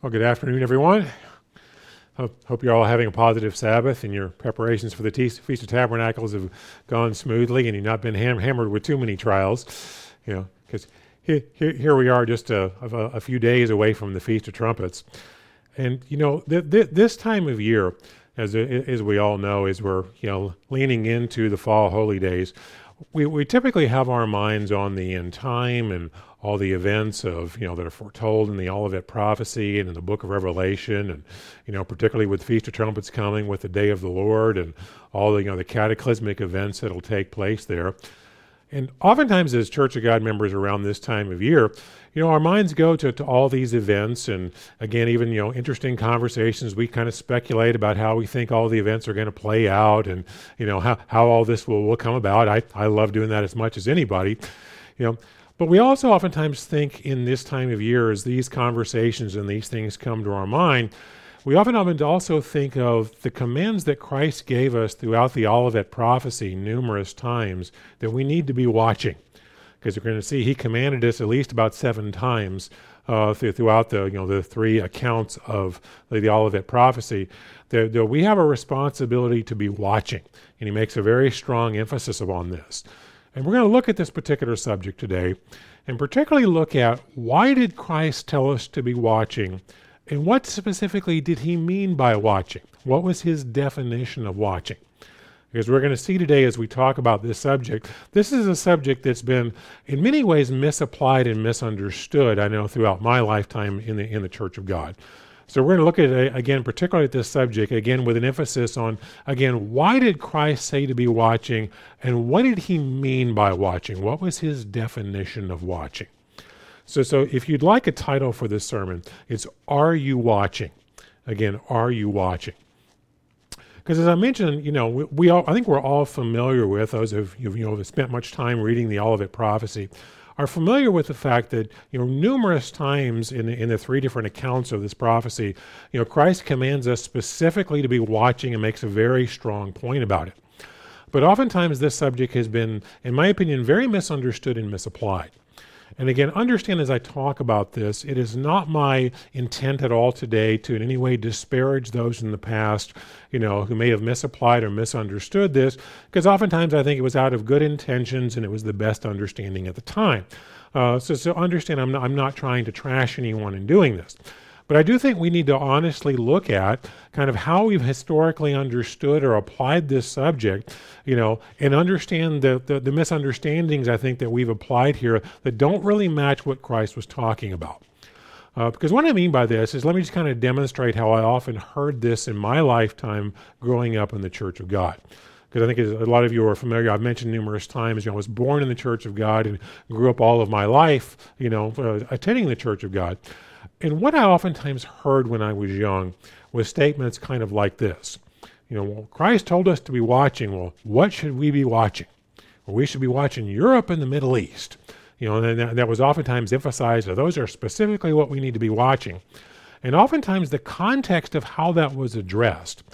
Well, good afternoon, everyone. Hope you're all having a positive Sabbath and your preparations for the Feast of Tabernacles have gone smoothly and you've not been hammered with too many trials. Because here we are just a few days away from the Feast of Trumpets. And, this time of year, as we all know, as we're, leaning into the fall holy days, we typically have our minds on the end time and all the events of, that are foretold in the Olivet prophecy and in the book of Revelation, and, particularly with Feast of Trumpets coming with the day of the Lord and all the, the cataclysmic events that'll take place there. And oftentimes as Church of God members around this time of year, our minds go to all these events, and again, even, interesting conversations. We kind of speculate about how we think all the events are going to play out and, how all this will come about. I love doing that as much as anybody, But we also oftentimes think in this time of year, as these conversations and these things come to our mind, we often also think of the commands that Christ gave us throughout the Olivet prophecy numerous times that we need to be watching. Because we're going to see he commanded us at least about 7 times throughout the 3 accounts of the Olivet prophecy that we have a responsibility to be watching. And he makes a very strong emphasis upon this. And we're going to look at this particular subject today and particularly look at why did Christ tell us to be watching and what specifically did he mean by watching? What was his definition of watching? Because we're going to see today as we talk about this subject, this is a subject that's been in many ways misapplied and misunderstood, I know, throughout my lifetime in the Church of God. So we're going to look at it again, particularly at this subject, again, with an emphasis on, again, why did Christ say to be watching, and what did he mean by watching? What was his definition of watching? So if you'd like a title for this sermon, it's Are You Watching? Again, are you watching? Because as I mentioned, I think we're all familiar with, those who have spent much time reading the Olivet prophecy, are familiar with the fact that, numerous times in the 3 different accounts of this prophecy, Christ commands us specifically to be watching and makes a very strong point about it. But oftentimes this subject has been, in my opinion, very misunderstood and misapplied. And again, understand as I talk about this, it is not my intent at all today to in any way disparage those in the past, who may have misapplied or misunderstood this, because oftentimes I think it was out of good intentions and it was the best understanding at the time. So understand I'm not trying to trash anyone in doing this. But I do think we need to honestly look at kind of how we've historically understood or applied this subject, and understand the misunderstandings I think that we've applied here that don't really match what Christ was talking about. Because what I mean by this is, let me just kind of demonstrate how I often heard this in my lifetime growing up in the Church of God. Because I think as a lot of you are familiar, I've mentioned numerous times, I was born in the Church of God and grew up all of my life, attending the Church of God. And what I oftentimes heard when I was young was statements kind of like this. Well, Christ told us to be watching. Well, what should we be watching? Well, we should be watching Europe and the Middle East. And that was oftentimes emphasized that those are specifically what we need to be watching. And oftentimes the context of how that was addressed,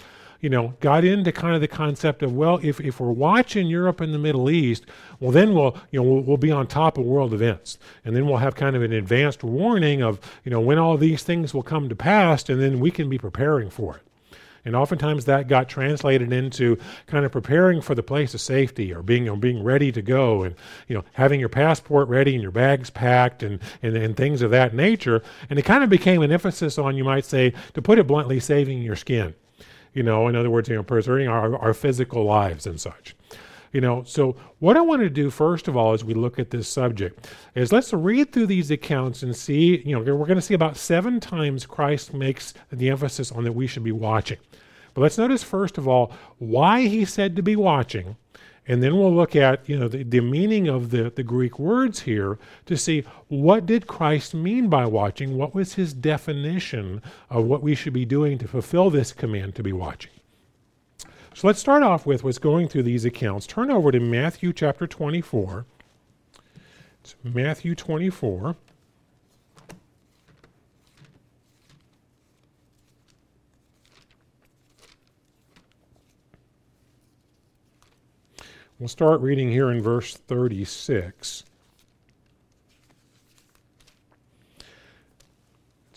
got into kind of the concept of, well, if we're watching Europe and the Middle East, well, then we'll be on top of world events. And then we'll have kind of an advanced warning of, when all these things will come to pass, and then we can be preparing for it. And oftentimes that got translated into kind of preparing for the place of safety, or being ready to go, and having your passport ready and your bags packed and things of that nature. And it kind of became an emphasis on, you might say, to put it bluntly, saving your skin. In other words, preserving our physical lives and such. So what I want to do first of all as we look at this subject is let's read through these accounts and see, we're going to see about 7 times Christ makes the emphasis on that we should be watching. But let's notice first of all why he said to be watching, and then we'll look at, the meaning of the Greek words here to see what did Christ mean by watching, what was his definition of what we should be doing to fulfill this command to be watching. So let's start off with what's going through these accounts. Turn over to Matthew chapter 24. It's Matthew 24. We'll start reading here in verse 36.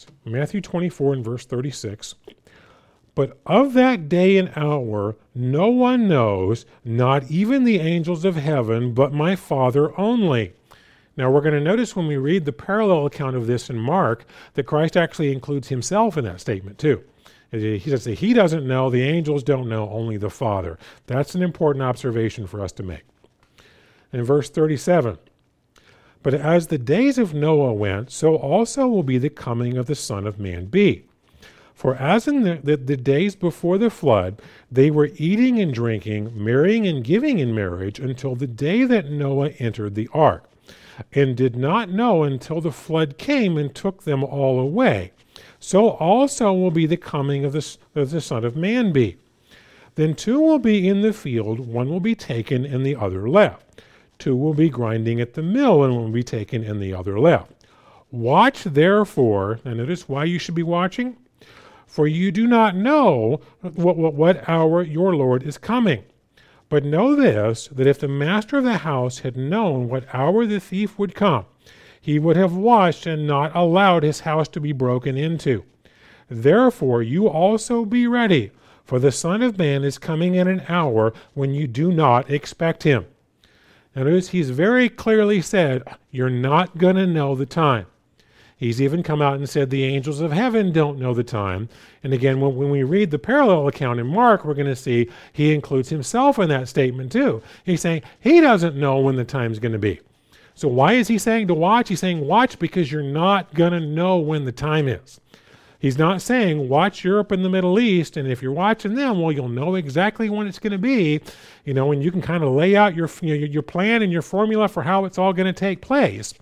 Matthew 24 and verse 36. But of that day and hour no one knows, not even the angels of heaven, but my Father only. Now we're going to notice when we read the parallel account of this in Mark that Christ actually includes himself in that statement too. He says that he doesn't know, the angels don't know, only the Father. That's an important observation for us to make. In verse 37, but as the days of Noah went, so also will be the coming of the Son of Man be. For as in the days before the flood, they were eating and drinking, marrying and giving in marriage until the day that Noah entered the ark, and did not know until the flood came and took them all away. So also will be the coming of the Son of Man be. Then two will be in the field, one will be taken and the other left. Two will be grinding at the mill, and one will be taken and the other left. Watch therefore, and notice why you should be watching. For you do not know what hour your Lord is coming. But know this, that if the master of the house had known what hour the thief would come, he would have watched and not allowed his house to be broken into. Therefore you also be ready, for the Son of Man is coming in an hour when you do not expect him. Now notice he's very clearly said, you're not going to know the time. He's even come out and said the angels of heaven don't know the time. And again, when we read the parallel account in Mark, we're going to see he includes himself in that statement too. He's saying he doesn't know when the time's going to be. So why is he saying to watch? He's saying watch because you're not going to know when the time is. He's not saying watch Europe and the Middle East, and if you're watching them, well, you'll know exactly when it's going to be, and you can kind of lay out your plan and your formula for how it's all going to take place,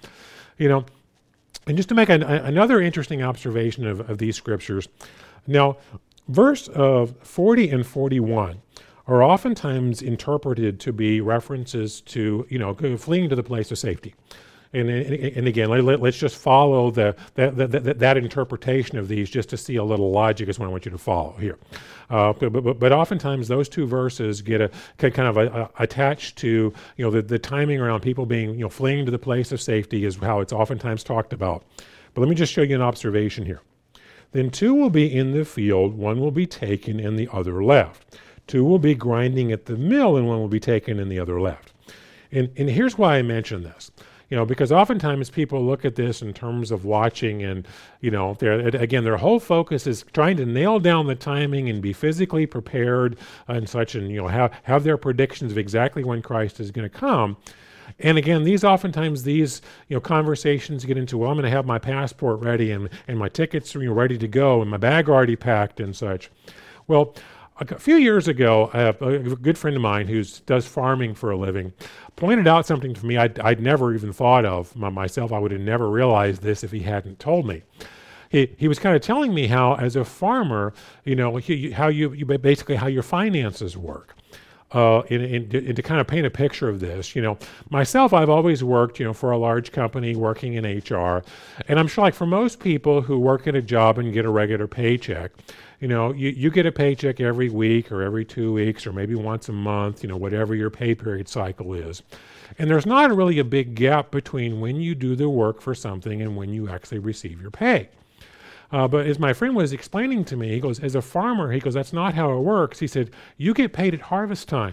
And just to make another interesting observation of these scriptures, now, verse 40 and 41 are oftentimes interpreted to be references to, fleeing to the place of safety. And again, let's just follow that interpretation of these just to see a little logic is what I want you to follow here. But oftentimes those two verses get attached to the timing around people being fleeing to the place of safety is how it's oftentimes talked about. But let me just show you an observation here. Then two will be in the field, one will be taken and the other left. Two will be grinding at the mill and one will be taken and the other left. And here's why I mention this. Because oftentimes people look at this in terms of watching and, their whole focus is trying to nail down the timing and be physically prepared and such and, have their predictions of exactly when Christ is going to come. And again, these conversations get into, well, I'm going to have my passport ready and my tickets ready to go and my bag already packed and such. Well, a few years ago, a good friend of mine who does farming for a living pointed out something to me I'd never even thought of myself. I would have never realized this if he hadn't told me. He was kind of telling me how, as a farmer, how your finances work. And to kind of paint a picture of this, myself, I've always worked, for a large company working in HR. And I'm sure like for most people who work at a job and get a regular paycheck, you get a paycheck every week or every 2 weeks or maybe once a month, whatever your pay period cycle is. And there's not really a big gap between when you do the work for something and when you actually receive your pay. But as my friend was explaining to me, he goes, as a farmer, that's not how it works. He said, you get paid at harvest time.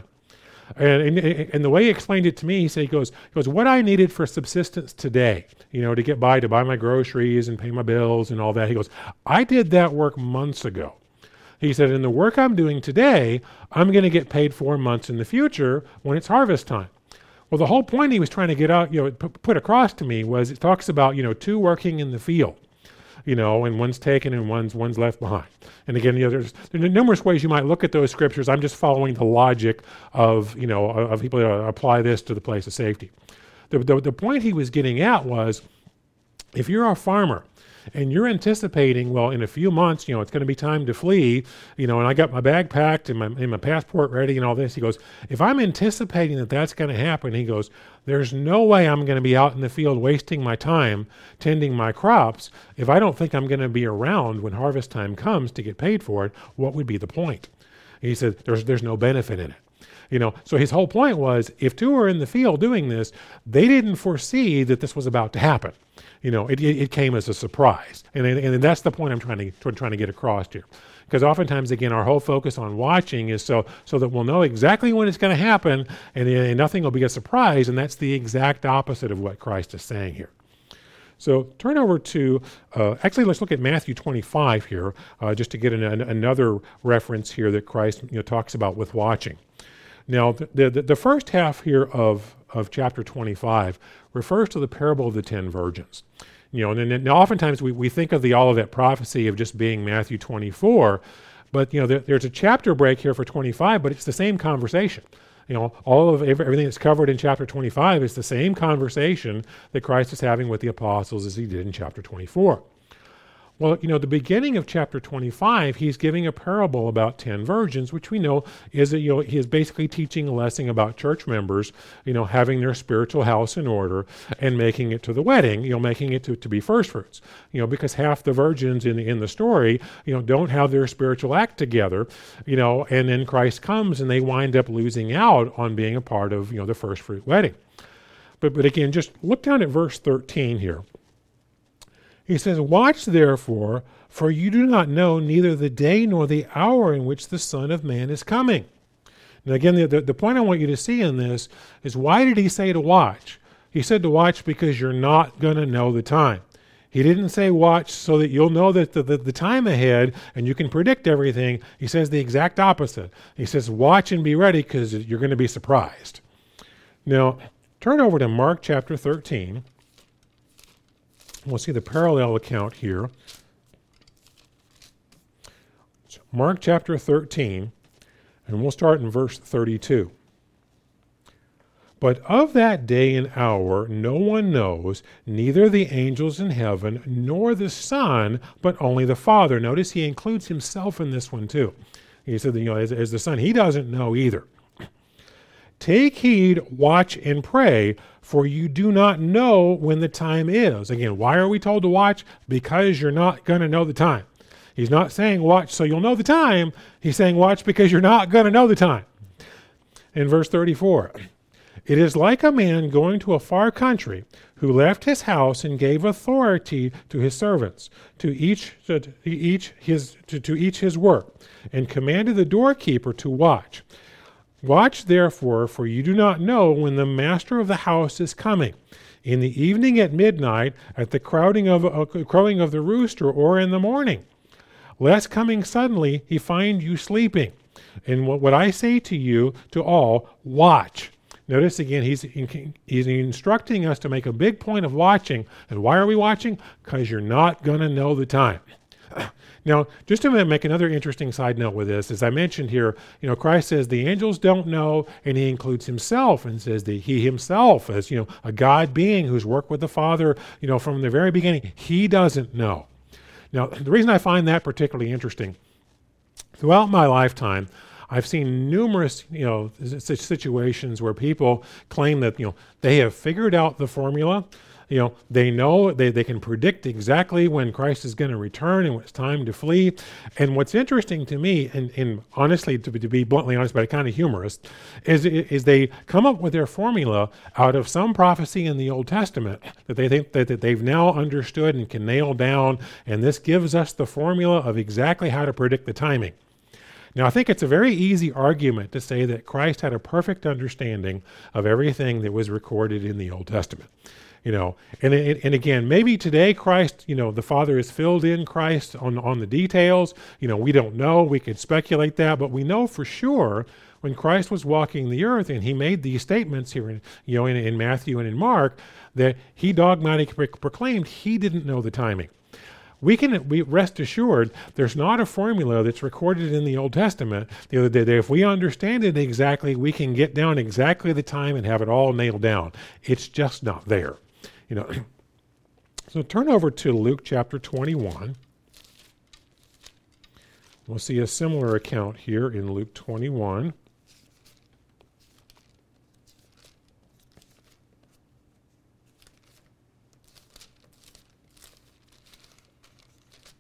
And the way he explained it to me, he said, he goes, what I needed for subsistence today, to get by, to buy my groceries and pay my bills and all that. He goes, I did that work months ago. He said, and the work I'm doing today, I'm going to get paid for months in the future when it's harvest time. Well, the whole point he was trying to get out, put across to me was it talks about, two working in the field. And one's taken and one's left behind. And again, there's numerous ways you might look at those scriptures. I'm just following the logic of people that apply this to the place of safety. The point he was getting at was, if you're a farmer and you're anticipating, well, in a few months, it's going to be time to flee, and I got my bag packed and my passport ready and all this. He goes, if I'm anticipating that that's going to happen, he goes, there's no way I'm going to be out in the field wasting my time tending my crops. If I don't think I'm going to be around when harvest time comes to get paid for it, what would be the point? He said, there's no benefit in it. So his whole point was, if two are in the field doing this, they didn't foresee that this was about to happen. It came as a surprise, and that's the point I'm trying to get across here. Because oftentimes, again, our whole focus on watching is so that we'll know exactly when it's going to happen, and nothing will be a surprise. And that's the exact opposite of what Christ is saying here. So turn over to, actually, let's look at Matthew 25 here, just to get another reference here that Christ talks about with watching. Now, the first half here of chapter 25 refers to the parable of the 10 virgins. And oftentimes we think of the Olivet prophecy of just being Matthew 24, but there's a chapter break here for 25, but it's the same conversation. All of everything that's covered in chapter 25 is the same conversation that Christ is having with the apostles as he did in chapter 24. Well, the beginning of chapter 25, he's giving a parable about 10 virgins, which we know is he is basically teaching a lesson about church members, having their spiritual house in order and making it to the wedding, making it to be first fruits, because half the virgins in the story, don't have their spiritual act together, and then Christ comes and they wind up losing out on being a part of, the first fruit wedding. But again, just look down at verse 13 here. He says, "Watch therefore, for you do not know neither the day nor the hour in which the Son of Man is coming." Now again, the point I want you to see in this is, why did he say to watch? He said to watch because you're not going to know the time. He didn't say watch so that you'll know that the time ahead and you can predict everything. He says the exact opposite. He says watch and be ready because you're going to be surprised. Now, turn over to Mark chapter 13. We'll see the parallel account here. So Mark chapter 13, and we'll start in verse 32. "But of that day and hour no one knows, neither the angels in heaven nor the Son, but only the Father." Notice he includes himself in this one too. He said, as the Son, he doesn't know either. "Take heed, watch, and pray, for you do not know when the time is." Again, why are we told to watch? Because you're not going to know the time. He's not saying watch so you'll know the time. He's saying watch because you're not going to know the time. In verse 34, "It is like a man going to a far country, who left his house and gave authority to his servants, to each his work, and commanded the doorkeeper to watch. Watch therefore, for you do not know when the master of the house is coming, in the evening at midnight, at the crowing of the rooster, or in the morning, lest coming suddenly he find you sleeping. And what I say to you, to all, watch." Notice again, he's instructing us to make a big point of watching. And why are we watching? Because you're not going to know the time. Now, just to make another interesting side note with this, as I mentioned here, Christ says the angels don't know, and he includes himself and says that he himself, as a God being who's worked with the Father, from the very beginning, he doesn't know. Now, the reason I find that particularly interesting, throughout my lifetime, I've seen numerous, such situations where people claim that, they have figured out the formula. They know they can predict exactly when Christ is going to return and when it's time to flee. And what's interesting to me, and honestly, to be bluntly honest, but kind of humorous, is they come up with their formula out of some prophecy in the Old Testament that they think that they've now understood and can nail down, and this gives us the formula of exactly how to predict the timing. Now, I think it's a very easy argument to say that Christ had a perfect understanding of everything that was recorded in the Old Testament. And again, maybe today Christ, the Father is filled in Christ on the details. We don't know. We could speculate that, but we know for sure when Christ was walking the earth and he made these statements here in Matthew and in Mark that he dogmatically proclaimed he didn't know the timing. We rest assured there's not a formula that's recorded in the Old Testament that if we understand it exactly, we can get down exactly the time and have it all nailed down. It's just not there. So turn over to Luke chapter 21. We'll see a similar account here in Luke 21.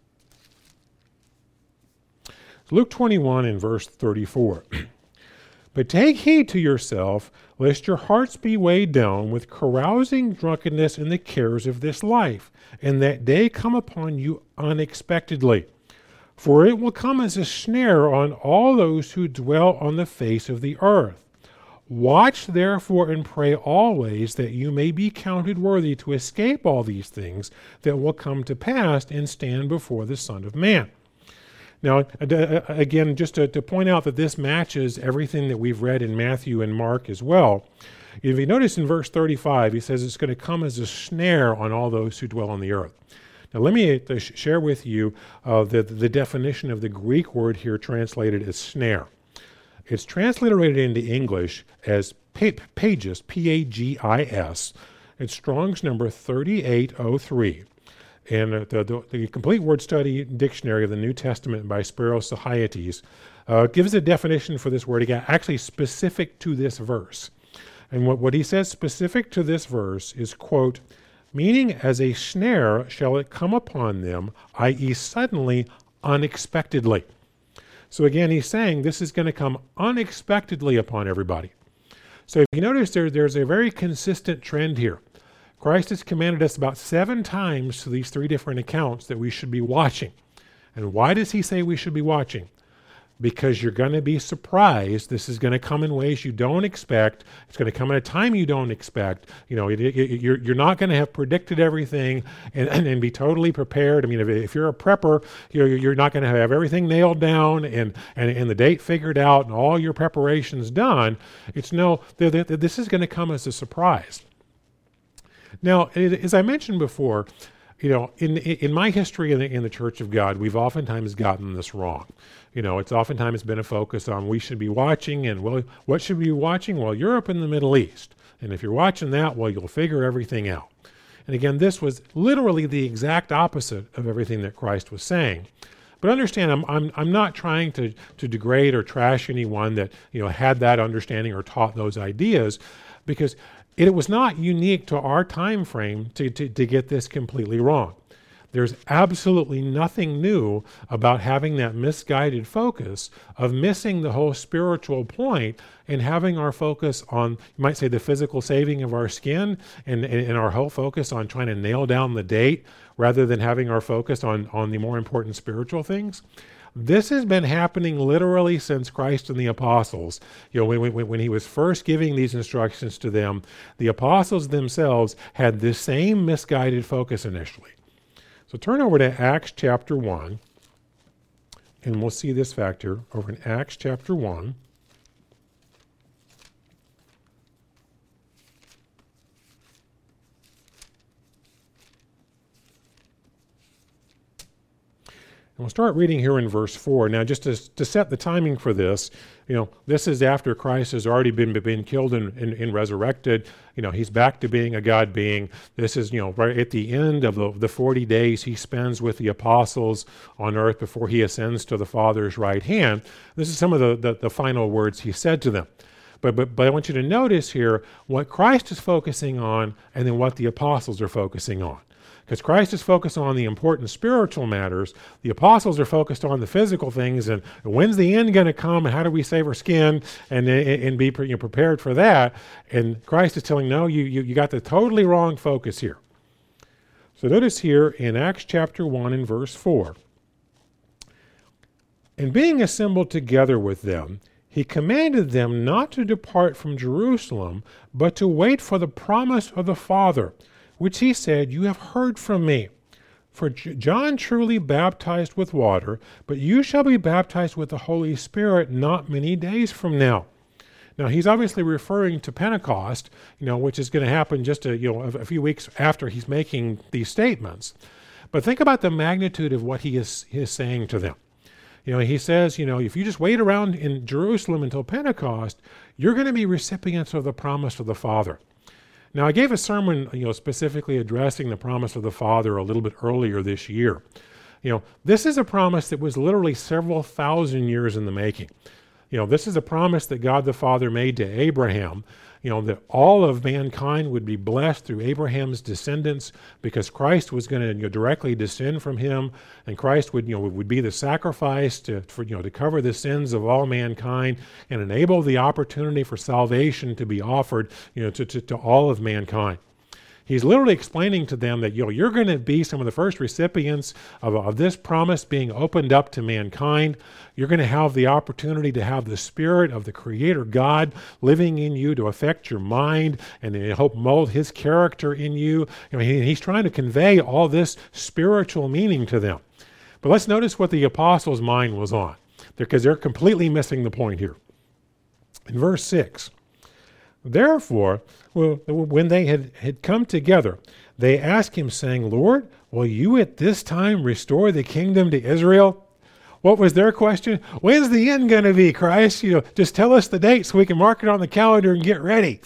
Luke 21 in verse 34. But take heed to yourself, lest your hearts be weighed down with carousing, drunkenness, and the cares of this life, and that day come upon you unexpectedly. For it will come as a snare on all those who dwell on the face of the earth. Watch therefore and pray always that you may be counted worthy to escape all these things that will come to pass and stand before the Son of Man. Now, again, just to point out that this matches everything that we've read in Matthew and Mark as well. If you notice in verse 35, he says it's going to come as a snare on all those who dwell on the earth. Now, let me share with you the definition of the Greek word here translated as snare. It's transliterated into English as pages, P-A-G-I-S. It's Strong's number 3803. And the Complete Word Study Dictionary of the New Testament by Spiros Sahaites gives a definition for this word, again, actually specific to this verse. And what he says specific to this verse is, quote, meaning as a snare shall it come upon them, i.e. suddenly, unexpectedly. So again, he's saying this is going to come unexpectedly upon everybody. So if you notice there's a very consistent trend here. Christ has commanded us about 7 times to these 3 different accounts that we should be watching. And why does he say we should be watching? Because you're going to be surprised. This is going to come in ways you don't expect. It's going to come at a time you don't expect. You're not going to have predicted everything and be totally prepared. I mean, if you're a prepper, you're not going to have everything nailed down and the date figured out and all your preparations done. This is going to come as a surprise. Now, as I mentioned before, in my history in the Church of God, we've oftentimes gotten this wrong. It's oftentimes been a focus on we should be watching, and well, what should we be watching? Well, Europe and the Middle East. And if you're watching that, well, you'll figure everything out. And again, this was literally the exact opposite of everything that Christ was saying. But understand, I'm not trying to degrade or trash anyone that had that understanding or taught those ideas, because it was not unique to our time frame to get this completely wrong. There's absolutely nothing new about having that misguided focus of missing the whole spiritual point and having our focus on, you might say, the physical saving of our skin and our whole focus on trying to nail down the date rather than having our focus on the more important spiritual things. This has been happening literally since Christ and the apostles. When he was first giving these instructions to them, the apostles themselves had this same misguided focus initially. So turn over to Acts chapter 1, and we'll see this factor over in Acts chapter 1. And we'll start reading here in verse 4. Now, just to set the timing for this, this is after Christ has already been killed and resurrected. He's back to being a God being. This is, right at the end of the 40 days he spends with the apostles on earth before he ascends to the Father's right hand. This is some of the final words he said to them. But I want you to notice here what Christ is focusing on and then what the apostles are focusing on. Because Christ is focused on the important spiritual matters. The apostles are focused on the physical things and when's the end going to come and how do we save our skin and be prepared for that. And Christ is telling, no, you got the totally wrong focus here. So notice here in Acts chapter 1 and verse 4. And being assembled together with them, he commanded them not to depart from Jerusalem, but to wait for the promise of the Father, which he said, you have heard from me. For John truly baptized with water, but you shall be baptized with the Holy Spirit not many days from now. Now, he's obviously referring to Pentecost, which is going to happen just a few weeks after he's making these statements. But think about the magnitude of what he is saying to them. He says, if you just wait around in Jerusalem until Pentecost, you're going to be recipients of the promise of the Father. Now, I gave a sermon, specifically addressing the promise of the Father a little bit earlier this year. This is a promise that was literally several thousand years in the making. This is a promise that God the Father made to Abraham, that all of mankind would be blessed through Abraham's descendants because Christ was going to directly descend from him, and Christ would be the sacrifice to cover the sins of all mankind and enable the opportunity for salvation to be offered to all of mankind. He's literally explaining to them that you're going to be some of the first recipients of this promise being opened up to mankind. You're going to have the opportunity to have the Spirit of the Creator God living in you to affect your mind and to help mold His character in you. He's trying to convey all this spiritual meaning to them. But let's notice what the apostles' mind was on, because they're completely missing the point here. In verse 6, therefore, when they had come together, they asked him, saying, Lord, will you at this time restore the kingdom to Israel? What was their question? When's the end going to be, Christ? Just tell us the date so we can mark it on the calendar and get ready.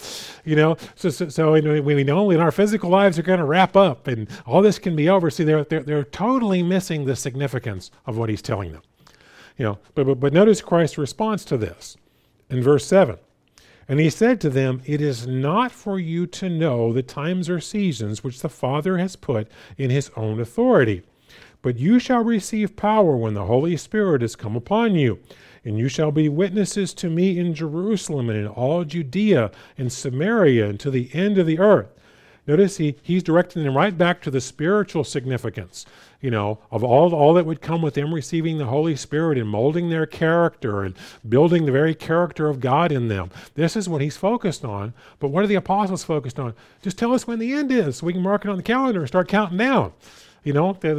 So we know when our physical lives are going to wrap up and all this can be over. See, they're totally missing the significance of what he's telling them. But notice Christ's response to this in verse 7. And he said to them, it is not for you to know the times or seasons which the Father has put in his own authority. But you shall receive power when the Holy Spirit has come upon you. And you shall be witnesses to me in Jerusalem and in all Judea and Samaria and to the end of the earth. Notice he's directing them right back to the spiritual significance, of all that would come with them receiving the Holy Spirit and molding their character and building the very character of God in them. This is what he's focused on. But what are the apostles focused on? Just tell us when the end is so we can mark it on the calendar and start counting down. They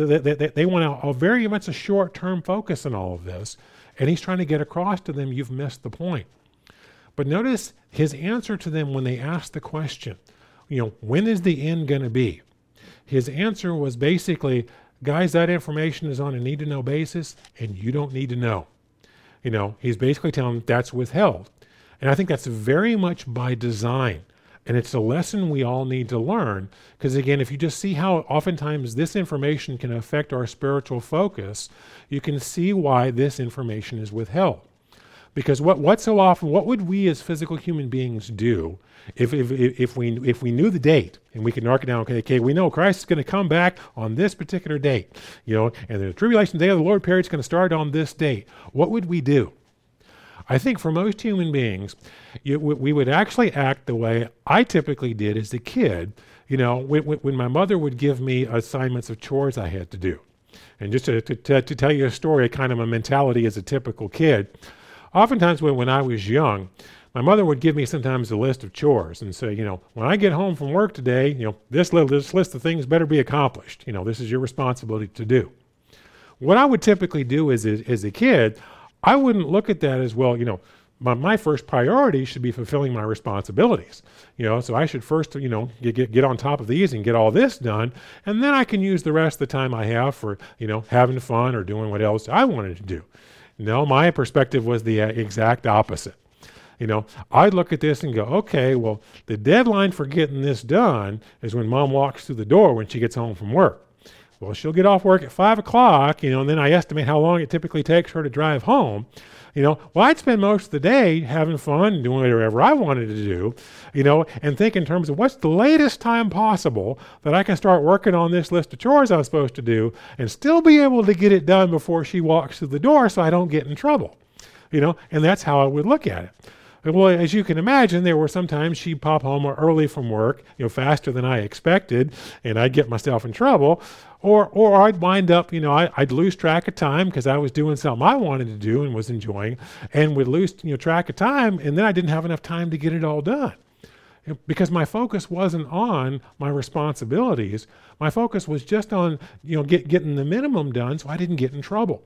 want a very much a short-term focus in all of this. And he's trying to get across to them, you've missed the point. But notice his answer to them when they asked the question, when is the end going to be? His answer was basically, guys, that information is on a need-to-know basis, and you don't need to know. He's basically telling them that's withheld. And I think that's very much by design. And it's a lesson we all need to learn, because again, if you just see how oftentimes this information can affect our spiritual focus, you can see why this information is withheld. Because what would we as physical human beings do if we knew the date and we could mark it down? Okay, we know Christ is going to come back on this particular date, and the tribulation day of the Lord period is going to start on this date. What would we do? I think for most human beings, we would actually act the way I typically did as a kid. When my mother would give me assignments of chores I had to do, and just to tell you a story, kind of a mentality as a typical kid. Oftentimes when I was young, my mother would give me sometimes a list of chores and say, when I get home from work today, this list of things better be accomplished. This is your responsibility to do. What I would typically do as a kid, I wouldn't look at that as, well, my first priority should be fulfilling my responsibilities. So I should first, get on top of these and get all this done, and then I can use the rest of the time I have for, having fun or doing what else I wanted to do. No, my perspective was the exact opposite. I'd look at this and go, okay, well, the deadline for getting this done is when Mom walks through the door when she gets home from work. Well, she'll get off work at 5 o'clock, and then I estimate how long it typically takes her to drive home. Well, I'd spend most of the day having fun and doing whatever I wanted to do, and think in terms of what's the latest time possible that I can start working on this list of chores I was supposed to do and still be able to get it done before she walks through the door so I don't get in trouble, and that's how I would look at it. Well, as you can imagine, there were sometimes she'd pop home early from work, faster than I expected, and I'd get myself in trouble. Or I'd wind up, I'd lose track of time because I was doing something I wanted to do and was enjoying, and would lose, track of time, and then I didn't have enough time to get it all done. Because my focus wasn't on my responsibilities. My focus was just on, getting the minimum done so I didn't get in trouble.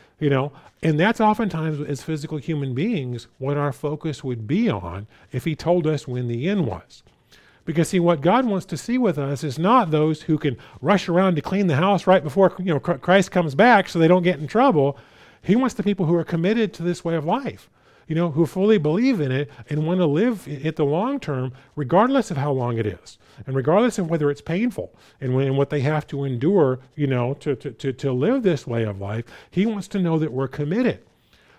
And that's oftentimes as physical human beings what our focus would be on if he told us when the end was. Because see, what God wants to see with us is not those who can rush around to clean the house right before Christ comes back so they don't get in trouble. He wants the people who are committed to this way of life, who fully believe in it and want to live it the long term, regardless of how long it is, and regardless of whether it's painful and what they have to endure, to live this way of life. He wants to know that we're committed.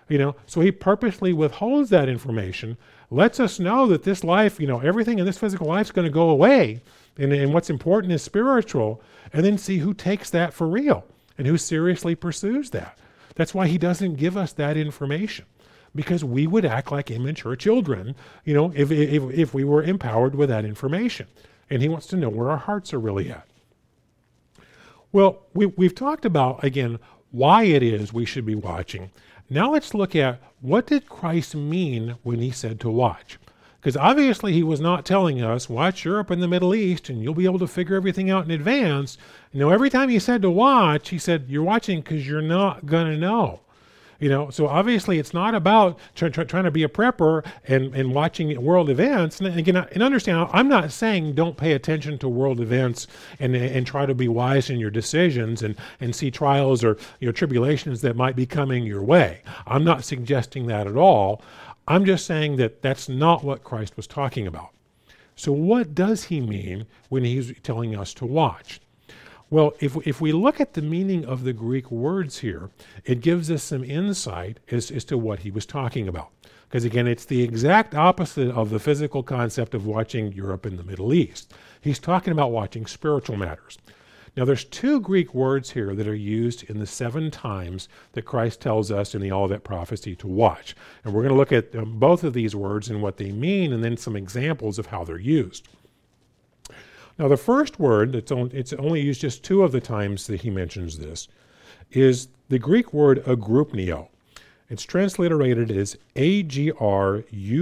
So he purposely withholds that information, lets us know that this life, everything in this physical life is going to go away, and what's important is spiritual, and then see who takes that for real and who seriously pursues that. That's why he doesn't give us that information, because we would act like immature children, if we were empowered with that information. And he wants to know where our hearts are really at. Well, we've talked about, again, why it is we should be watching. Now let's look at, what did Christ mean when he said to watch? Because obviously he was not telling us, watch Europe and the Middle East and you'll be able to figure everything out in advance. Every time he said to watch, he said, you're watching because you're not going to know. So obviously it's not about trying to be a prepper and watching world events. And again, and understand, I'm not saying don't pay attention to world events and try to be wise in your decisions and see trials or tribulations that might be coming your way. I'm not suggesting that at all. I'm just saying that that's not what Christ was talking about. So what does he mean when he's telling us to watch? Well, if we look at the meaning of the Greek words here, it gives us some insight as to what he was talking about. Because again, it's the exact opposite of the physical concept of watching Europe and the Middle East. He's talking about watching spiritual matters. Now, there's 2 Greek words here that are used in the 7 times that Christ tells us in the Olivet Prophecy to watch. And we're going to look at both of these words and what they mean, and then some examples of how they're used. Now, the first word, it's only used just 2 of the times that he mentions this, is the Greek word agrupneo. It's transliterated as agrupneo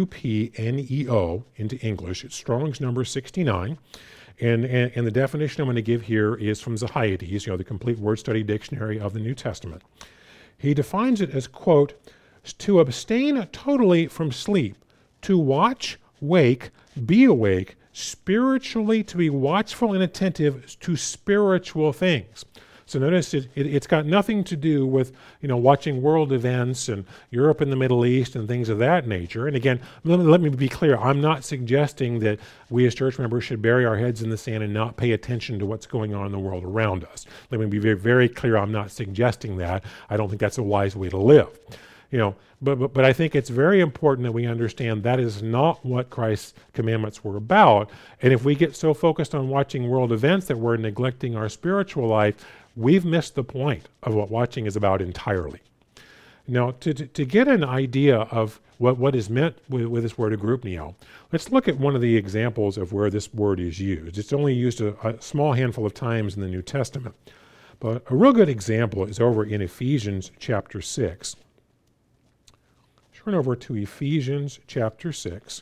into English. It's Strong's number 69. And the definition I'm going to give here is from Zahiates, the Complete Word Study Dictionary of the New Testament. He defines it as, quote, to abstain totally from sleep, to watch, wake, be awake, spiritually to be watchful and attentive to spiritual things. So notice it's got nothing to do with, watching world events and Europe and the Middle East and things of that nature. And again, let me be clear. I'm not suggesting that we as church members should bury our heads in the sand and not pay attention to what's going on in the world around us. Let me be very, very clear. I'm not suggesting that. I don't think that's a wise way to live. But I think it's very important that we understand that is not what Christ's commandments were about. And if we get so focused on watching world events that we're neglecting our spiritual life, we've missed the point of what watching is about entirely. Now, to get an idea of what is meant with this word agrupneo, let's look at one of the examples of where this word is used. It's only used a small handful of times in the New Testament. But a real good example is over in Ephesians chapter 6. Turn over to Ephesians chapter 6.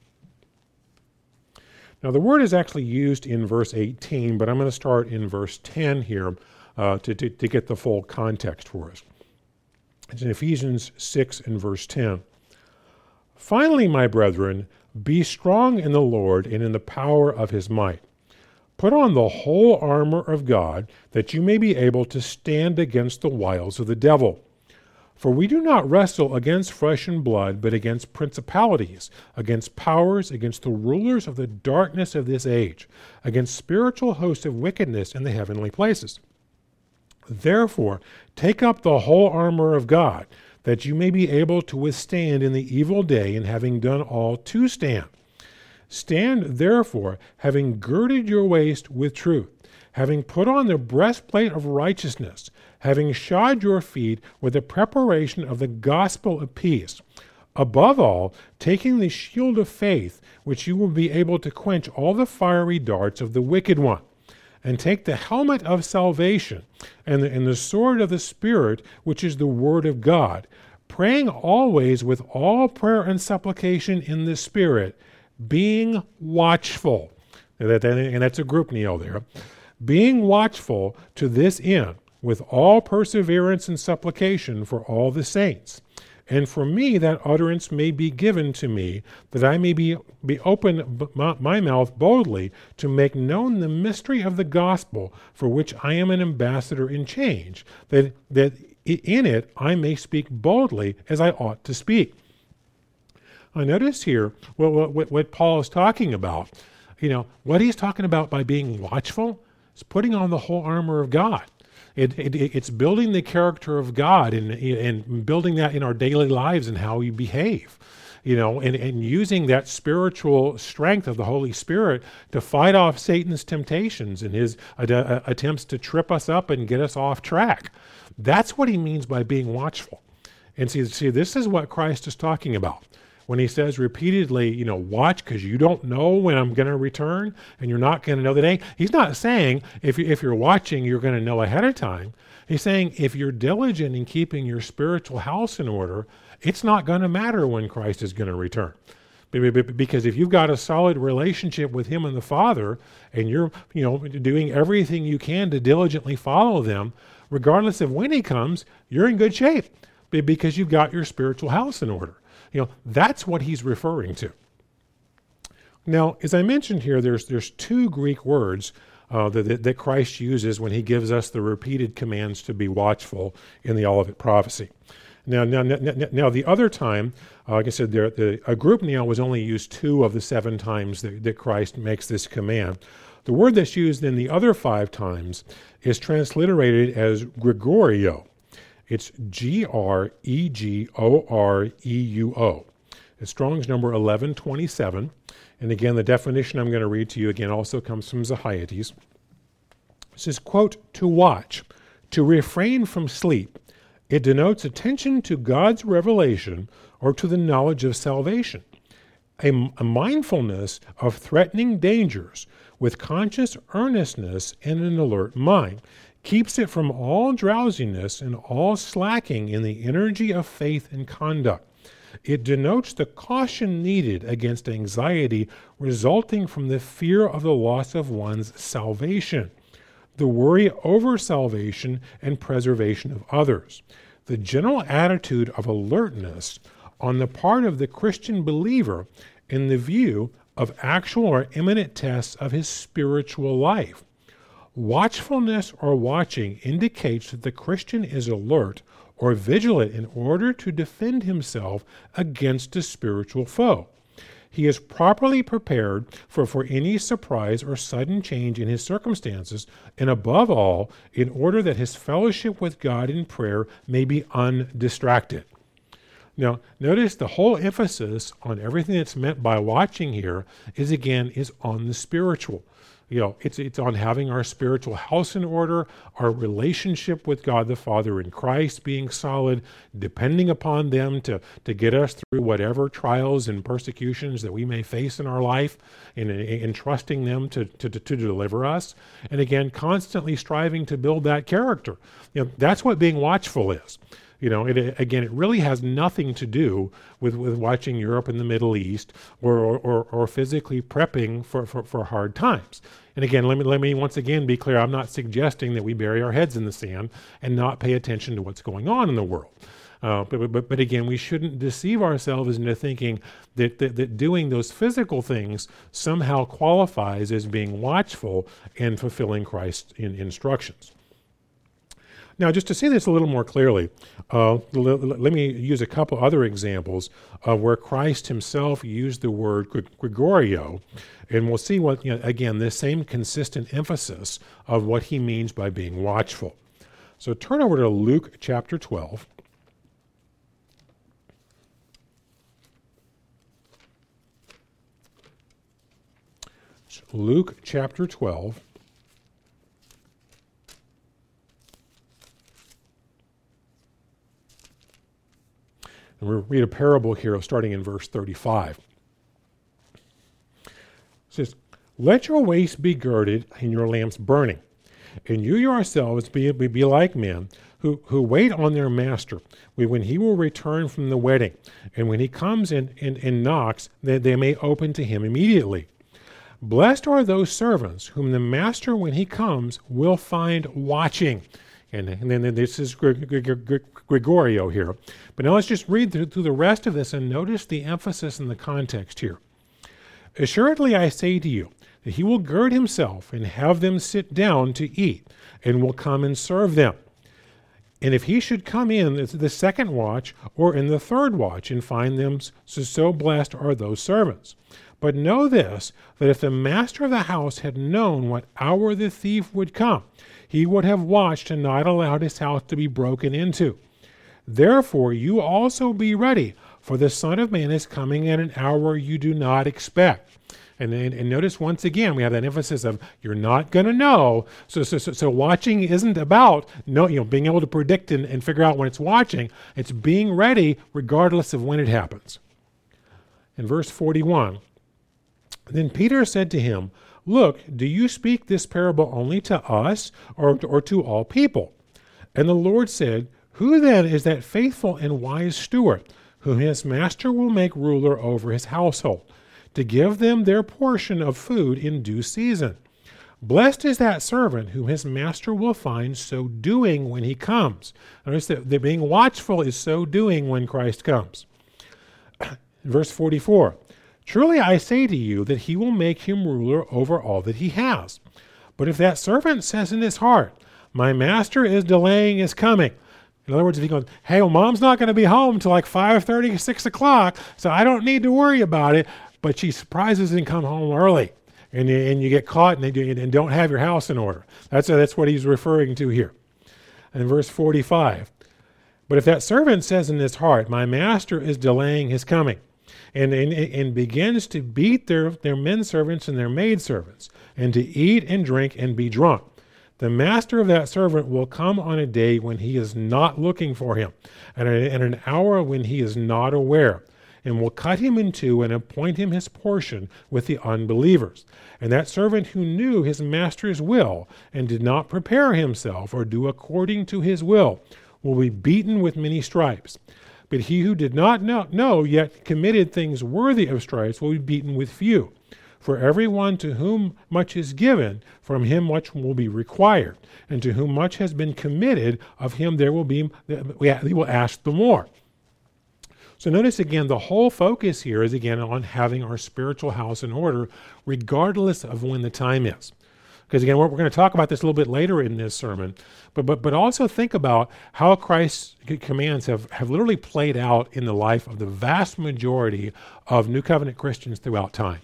Now, the word is actually used in verse 18, but I'm going to start in verse 10 here to get the full context for us. It's in Ephesians 6 and verse 10. Finally, my brethren, be strong in the Lord and in the power of his might. Put on the whole armor of God, that you may be able to stand against the wiles of the devil. For we do not wrestle against flesh and blood, but against principalities, against powers, against the rulers of the darkness of this age, against spiritual hosts of wickedness in the heavenly places. Therefore, take up the whole armor of God, that you may be able to withstand in the evil day, and having done all, to stand. Stand, therefore, having girded your waist with truth, having put on the breastplate of righteousness, having shod your feet with the preparation of the gospel of peace. Above all, taking the shield of faith, which you will be able to quench all the fiery darts of the wicked one. And take the helmet of salvation and the sword of the Spirit, which is the word of God, praying always with all prayer and supplication in the Spirit, being watchful. And that's agrupneo there. Being watchful to this end, with all perseverance and supplication for all the saints. And for me that utterance may be given to me, that I may be open my mouth boldly to make known the mystery of the gospel, for which I am an ambassador in chains, that in it I may speak boldly as I ought to speak. I notice here what Paul is talking about. What he's talking about by being watchful is putting on the whole armor of God. It's building the character of God and building that in our daily lives and how we behave. And using that spiritual strength of the Holy Spirit to fight off Satan's temptations and his attempts to trip us up and get us off track. That's what he means by being watchful. And see, this is what Christ is talking about. When he says repeatedly, watch because you don't know when I'm going to return and you're not going to know the day. He's not saying if you're watching, you're going to know ahead of time. He's saying if you're diligent in keeping your spiritual house in order, it's not going to matter when Christ is going to return. Because if you've got a solid relationship with him and the Father, and you're doing everything you can to diligently follow them, regardless of when he comes, you're in good shape because you've got your spiritual house in order. That's what he's referring to. Now, as I mentioned here, there's two Greek words that Christ uses when he gives us the repeated commands to be watchful in the Olivet Prophecy. Now, the other time, like I said, a group now was only used 2 of the 7 times that Christ makes this command. The word that's used in the other 5 times is transliterated as Gregorio. It's Gregoureuo. It's Strong's number 1127. And again, the definition I'm going to read to you again also comes from Zahiates. It says, quote, to watch, to refrain from sleep. It denotes attention to God's revelation or to the knowledge of salvation. A mindfulness of threatening dangers with conscious earnestness and an alert mind keeps it from all drowsiness and all slacking in the energy of faith and conduct. It denotes the caution needed against anxiety resulting from the fear of the loss of one's salvation, the worry over salvation and preservation of others, the general attitude of alertness on the part of the Christian believer in the view of actual or imminent tests of his spiritual life. Watchfulness or watching indicates that the Christian is alert or vigilant in order to defend himself against a spiritual foe. He is properly prepared for any surprise or sudden change in his circumstances, and above all, in order that his fellowship with God in prayer may be undistracted. Now, notice the whole emphasis on everything that's meant by watching here is on the spiritual. It's on having our spiritual house in order, our relationship with God the Father in Christ being solid, depending upon them to get us through whatever trials and persecutions that we may face in our life, and trusting them to deliver us. And again, constantly striving to build that character. That's what being watchful is. It really has nothing to do with watching Europe and the Middle East or physically prepping for hard times. And again, let me once again be clear, I'm not suggesting that we bury our heads in the sand and not pay attention to what's going on in the world. But again, we shouldn't deceive ourselves into thinking that doing those physical things somehow qualifies as being watchful and fulfilling Christ's instructions. Now, just to see this a little more clearly, let me use a couple other examples of where Christ himself used the word Gregorio, and we'll see what, again, this same consistent emphasis of what he means by being watchful. So turn over to Luke chapter 12. Luke chapter 12. And we'll read a parable here starting in verse 35. It says, let your waist be girded and your lamps burning, and you yourselves be like men who wait on their master when he will return from the wedding, and when he comes and knocks, that they may open to him immediately. Blessed are those servants whom the master, when he comes, will find watching. And then this is Gregorio here. But now let's just read through the rest of this and notice the emphasis in the context here. Assuredly I say to you, that he will gird himself and have them sit down to eat, and will come and serve them. And if he should come in the second watch or in the third watch and find them, so blessed are those servants. But know this, that if the master of the house had known what hour the thief would come, he would have watched and not allowed his house to be broken into. Therefore you also be ready, for the Son of Man is coming at an hour you do not expect. And notice once again, we have that emphasis of you're not going to know. So watching isn't about being able to predict and figure out when it's watching. It's being ready regardless of when it happens. In verse 41, then Peter said to him, "Look, do you speak this parable only to us or to all people?" And the Lord said, "Who then is that faithful and wise steward, whom his master will make ruler over his household, to give them their portion of food in due season? Blessed is that servant whom his master will find so doing when he comes." Notice that the being watchful is so doing when Christ comes. Verse 44, "Truly I say to you that he will make him ruler over all that he has. But if that servant says in his heart, 'My master is delaying his coming,'" in other words, if he goes, "Hey, well, mom's not going to be home till like 5:30, 6 o'clock, so I don't need to worry about it," but she surprises and come home early, and you get caught and don't have your house in order. That's what he's referring to here. And verse 45, "But if that servant says in his heart, 'My master is delaying his coming,' and begins to beat their men servants and their maid servants, and to eat and drink and be drunk, the master of that servant will come on a day when he is not looking for him, and an hour when he is not aware, and will cut him in two and appoint him his portion with the unbelievers. And that servant who knew his master's will and did not prepare himself or do according to his will be beaten with many stripes. But he who did not know yet committed things worthy of stripes will be beaten with few. For everyone to whom much is given, from him much will be required, and to whom much has been committed, of him he will ask the more." So notice again, the whole focus here is again on having our spiritual house in order, regardless of when the time is. Because again, we're going to talk about this a little bit later in this sermon, but also think about how Christ's commands have literally played out in the life of the vast majority of New Covenant Christians throughout time.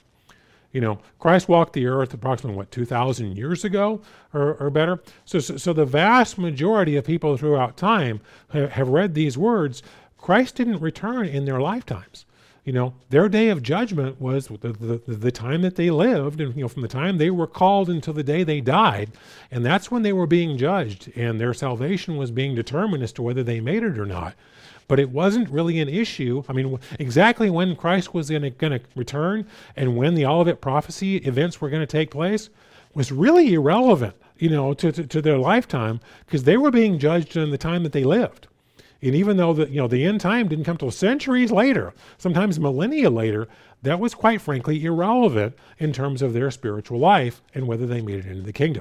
Christ walked the earth approximately, 2,000 years ago or better? So the vast majority of people throughout time have read these words. Christ didn't return in their lifetimes. Their day of judgment was the time that they lived, and from the time they were called until the day they died, and that's when they were being judged, and their salvation was being determined as to whether they made it or not. But it wasn't really an issue. Exactly when Christ was going to return and when the Olivet prophecy events were going to take place was really irrelevant, to their lifetime, because they were being judged in the time that they lived. And even though the end time didn't come till centuries later, sometimes millennia later, that was quite frankly irrelevant in terms of their spiritual life and whether they made it into the kingdom.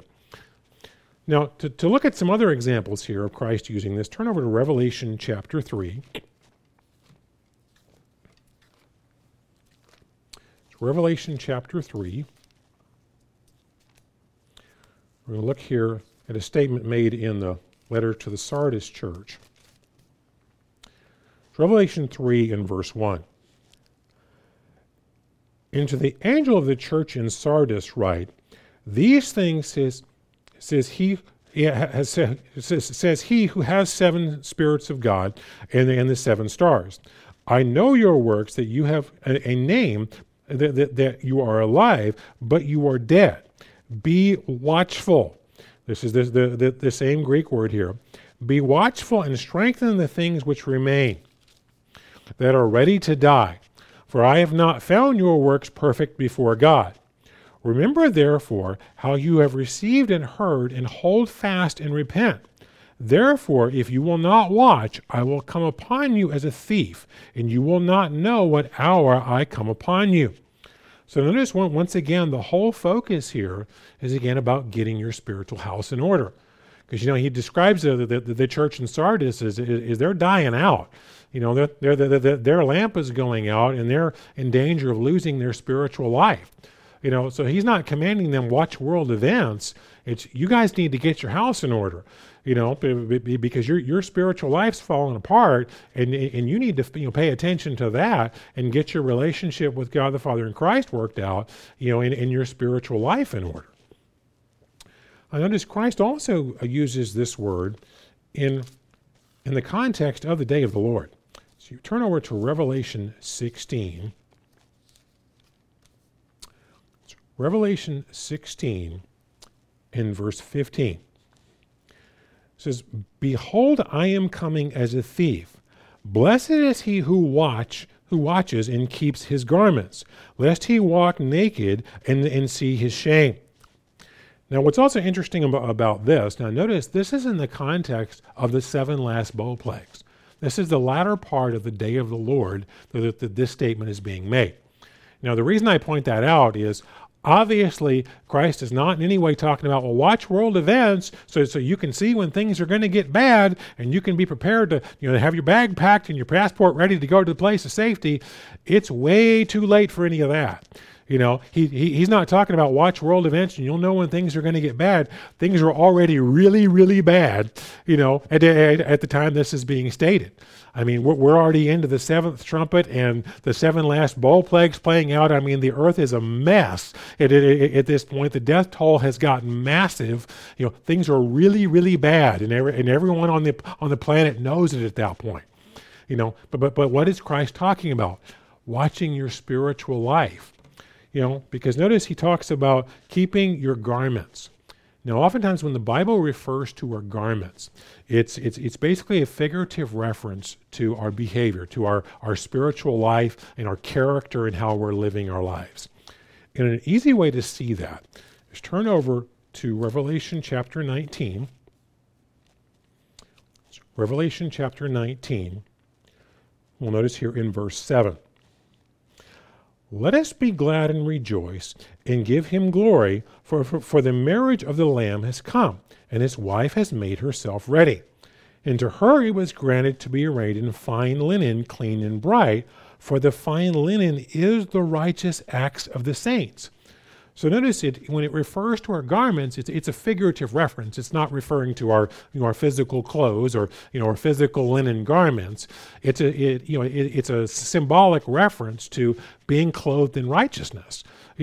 Now, to look at some other examples here of Christ using this, turn over to Revelation chapter 3. Revelation chapter 3. We're going to look here at a statement made in the letter to the Sardis church. Revelation 3 and verse 1. "And to the angel of the church in Sardis write, These things says he who has 7 spirits of God and the 7 stars. I know your works, that you have a name, that you are alive, but you are dead. Be watchful." This is the same Greek word here. "Be watchful and strengthen the things which remain, that are ready to die, for I have not found your works perfect before God. Remember therefore how you have received and heard, and hold fast and repent. Therefore, if you will not watch, I will come upon you as a thief, and you will not know what hour I come upon you." So notice once again, the whole focus here is again about getting your spiritual house in order. Because, he describes the church in Sardis as they're dying out. Their lamp is going out, and they're in danger of losing their spiritual life. So he's not commanding them watch world events. It's you guys need to get your house in order, because your spiritual life's falling apart, and you need to pay attention to that and get your relationship with God the Father and Christ worked out, in your spiritual life in order. I notice Christ also uses this word in the context of the day of the Lord. So you turn over to Revelation 16. Revelation 16 in verse 15. It says, "Behold, I am coming as a thief. Blessed is he who watches and keeps his garments, lest he walk naked and see his shame." Now, what's also interesting about this, now notice this is in the context of the 7 last bowl plagues. This is the latter part of the day of the Lord that this statement is being made. Now, the reason I point that out is obviously Christ is not in any way talking about, well, watch world events so you can see when things are going to get bad and you can be prepared to have your bag packed and your passport ready to go to the place of safety. It's way too late for any of that. He's not talking about watch world events and you'll know when things are going to get bad. Things are already really, really bad, at the time this is being stated. I mean, we're already into the 7th trumpet and the 7 last bowl plagues playing out. I mean, the earth is a mess at this point. The death toll has gotten massive. Things are really, really bad, and everyone on the planet knows it at that point. But what is Christ talking about? Watching your spiritual life. Because notice he talks about keeping your garments. Now, oftentimes when the Bible refers to our garments, it's basically a figurative reference to our behavior, to our spiritual life and our character and how we're living our lives. And an easy way to see that is turn over to Revelation chapter 19. Revelation chapter 19. We'll notice here in verse 7. "Let us be glad and rejoice and give him glory, for the marriage of the Lamb has come, and his wife has made herself ready. And to her it was granted to be arrayed in fine linen, clean and bright, for the fine linen is the righteous acts of the saints." So notice when it refers to our garments, it's a figurative reference. It's not referring to our physical clothes or our physical linen garments. It's a symbolic reference to being clothed in righteousness.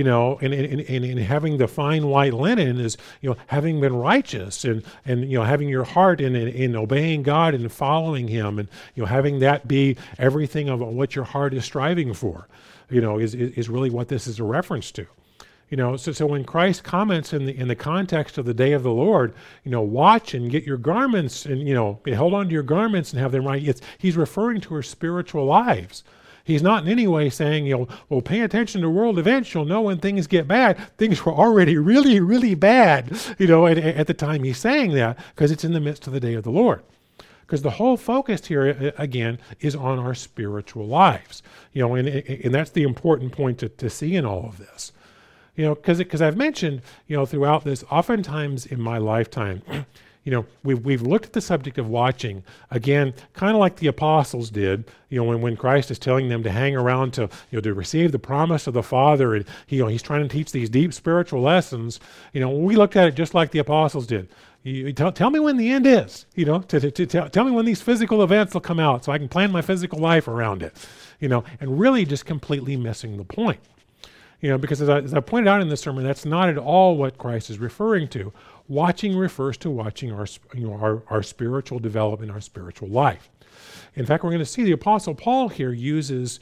And having the fine white linen is having been righteous and having your heart in obeying God and following Him, and having that be everything of what your heart is striving for. Is really what this is a reference to. So when Christ comments in the context of the day of the Lord, watch and get your garments and, hold on to your garments and have them right. He's referring to our spiritual lives. He's not in any way saying, well, pay attention to world events. You'll know when things get bad. Things were already really, really bad, at the time he's saying that, because it's in the midst of the day of the Lord. Because the whole focus here, again, is on our spiritual lives. And that's the important point to see in all of this. Because I've mentioned, throughout this, oftentimes in my lifetime, we've looked at the subject of watching, again, kind of like the apostles did, when Christ is telling them to hang around to receive the promise of the Father, and he's trying to teach these deep spiritual lessons. We looked at it just like the apostles did. Tell me when the end is, tell me when these physical events will come out so I can plan my physical life around it, and really just completely missing the point. Because as I pointed out in this sermon, that's not at all what Christ is referring to. Watching refers to watching our spiritual development, our spiritual life. In fact, we're going to see the Apostle Paul here uses,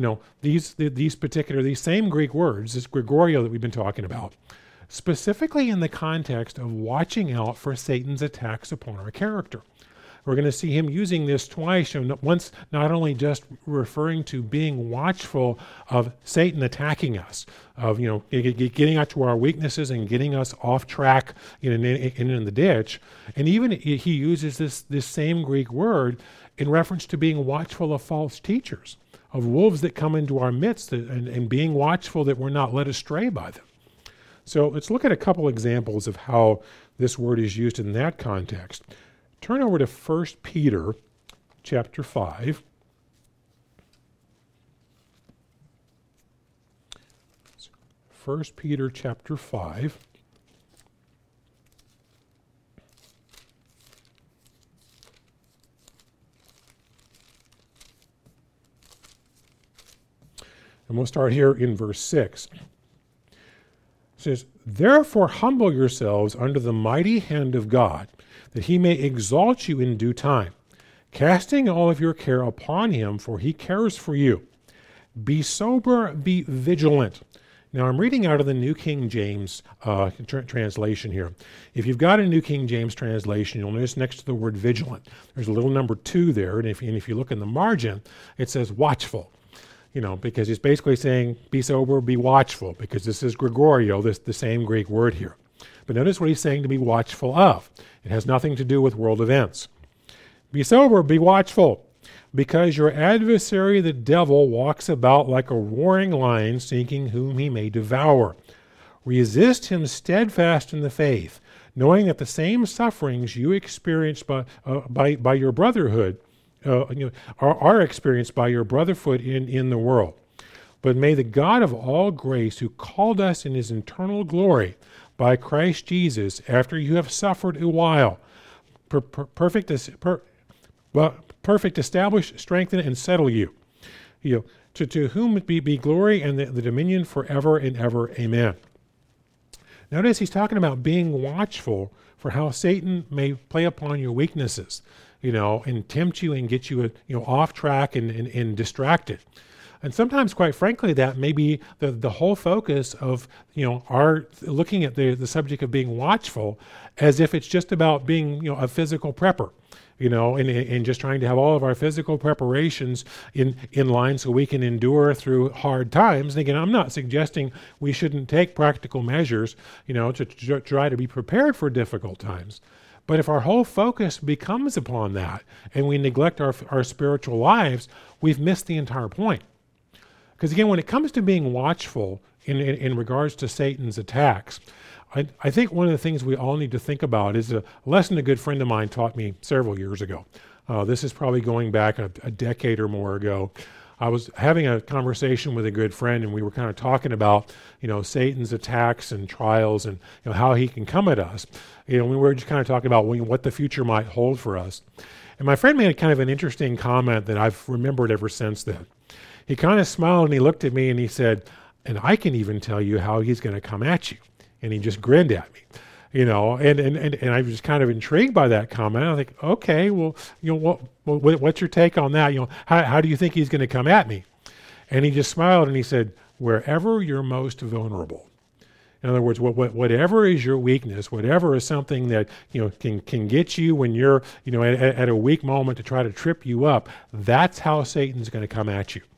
these same Greek words, this Gregoreo that we've been talking about, specifically in the context of watching out for Satan's attacks upon our character. We're going to see him using this twice, once not only just referring to being watchful of Satan attacking us, of getting out to our weaknesses and getting us off track in the ditch, and even he uses this same Greek word in reference to being watchful of false teachers, of wolves that come into our midst, and being watchful that we're not led astray by them. So let's look at a couple examples of how this word is used in that context. Turn over to 1 Peter chapter 5. 1 Peter chapter 5. And we'll start here in verse 6. It says, "Therefore humble yourselves under the mighty hand of God, that he may exalt you in due time, casting all of your care upon him, for he cares for you. Be sober, be vigilant." Now I'm reading out of the New King James translation here. If you've got a New King James translation, you'll notice next to the word vigilant, there's a little number 2 there, and if you look in the margin, it says watchful. Because he's basically saying, be sober, be watchful, because this is Gregorio, the same Greek word here. But notice what he's saying to be watchful of. It has nothing to do with world events. Be sober, be watchful, because your adversary the devil walks about like a roaring lion, seeking whom he may devour. Resist him steadfast in the faith, knowing that the same sufferings you experience by your brotherhood are experienced by your brotherhood in the world. But may the God of all grace, who called us in his eternal glory by Christ Jesus, after you have suffered a while, perfect, establish, strengthen, and settle you. To whom be glory and the dominion forever and ever. Amen. Notice he's talking about being watchful for how Satan may play upon your weaknesses, and tempt you and get you, off track and distracted. And sometimes, quite frankly, that may be the whole focus of, our looking at the subject of being watchful as if it's just about being, a physical prepper, and just trying to have all of our physical preparations in line so we can endure through hard times. And again, I'm not suggesting we shouldn't take practical measures, to try to be prepared for difficult times. But if our whole focus becomes upon that and we neglect our spiritual lives, we've missed the entire point. Because again, when it comes to being watchful in regards to Satan's attacks, I think one of the things we all need to think about is a lesson a good friend of mine taught me several years ago. This is probably going back a decade or more ago. I was having a conversation with a good friend, and we were kind of talking about, Satan's attacks and trials and how he can come at us. We were just kind of talking about what the future might hold for us. And my friend made kind of an interesting comment that I've remembered ever since then. He kind of smiled and he looked at me and he said, "And I can even tell you how he's going to come at you." And he just grinned at me, and I was kind of intrigued by that comment. I think, okay, well, what's your take on that? How do you think he's going to come at me? And he just smiled and he said, "Wherever you're most vulnerable." In other words, whatever is your weakness, whatever is something that can get you when you're at a weak moment to try to trip you up, that's how Satan's going to come at you.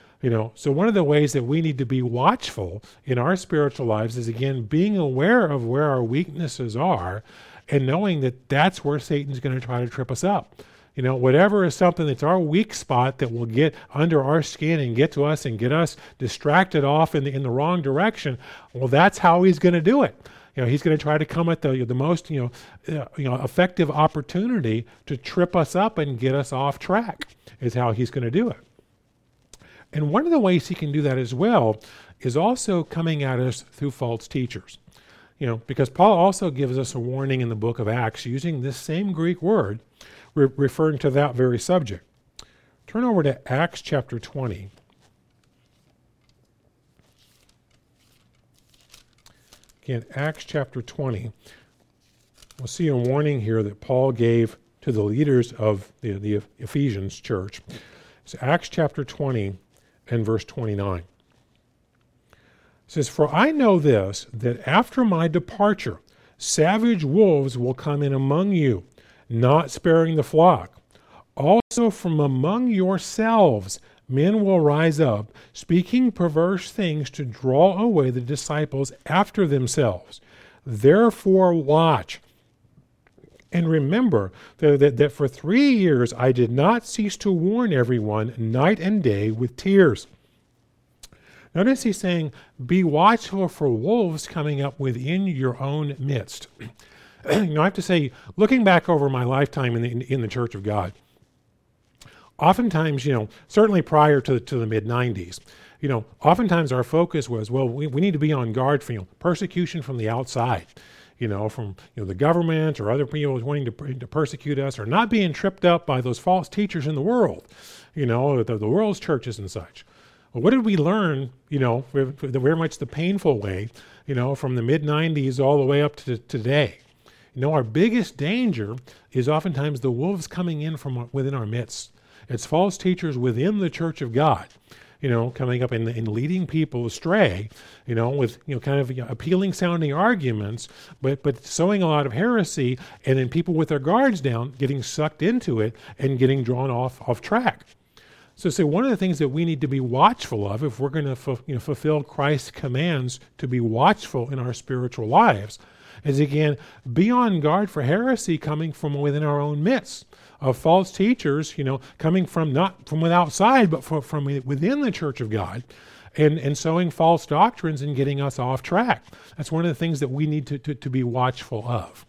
So one of the ways that we need to be watchful in our spiritual lives is, again, being aware of where our weaknesses are and knowing that that's where Satan's going to try to trip us up. Whatever is something that's our weak spot that will get under our skin and get to us and get us distracted off in the wrong direction, well, that's how he's going to do it. He's going to try to come at the most effective opportunity to trip us up and get us off track is how he's going to do it. And one of the ways he can do that as well is also coming at us through false teachers. Because Paul also gives us a warning in the book of Acts using this same Greek word, referring to that very subject. Turn over to Acts chapter 20. Again, Acts chapter 20. We'll see a warning here that Paul gave to the leaders of the Ephesians church. It's Acts chapter 20 and verse 29. It says, "For I know this, that after my departure, savage wolves will come in among you, not sparing the flock. Also from among yourselves men will rise up, speaking perverse things to draw away the disciples after themselves. Therefore watch. And remember that for 3 years I did not cease to warn everyone night and day with tears." Notice he's saying, be watchful for wolves coming up within your own midst. I have to say, looking back over my lifetime in the Church of God, oftentimes, certainly prior to the mid-90s, oftentimes our focus was, well, we need to be on guard for persecution from the outside. From the government or other people wanting to persecute us, or not being tripped up by those false teachers in the world, the world's churches and such. Well, what did we learn, very much the painful way, from the mid-90s all the way up to today? Our biggest danger is oftentimes the wolves coming in from within our midst. It's false teachers within the church of God, coming up and leading people astray, with, kind of appealing sounding arguments, but sowing a lot of heresy, and then people with their guards down getting sucked into it and getting drawn off track. So one of the things that we need to be watchful of, if we're going to fulfill Christ's commands to be watchful in our spiritual lives, is again, be on guard for heresy coming from within our own midst, of false teachers, coming from not from outside, but from within the church of God, and sowing false doctrines and getting us off track. That's one of the things that we need to be watchful of.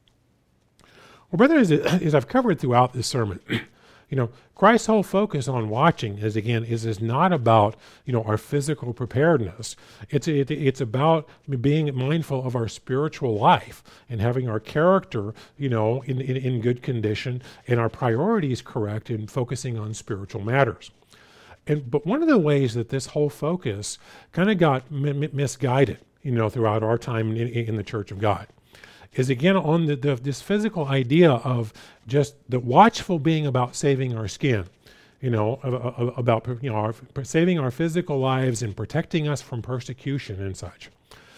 Well, brother, as I've covered throughout this sermon, Christ's whole focus on watching is not about, our physical preparedness. It's about being mindful of our spiritual life and having our character, in good condition, and our priorities correct and focusing on spiritual matters. But one of the ways that this whole focus kind of got misguided, throughout our time in the Church of God, is again on this physical idea of just the watchful being about saving our skin, about saving our physical lives and protecting us from persecution and such,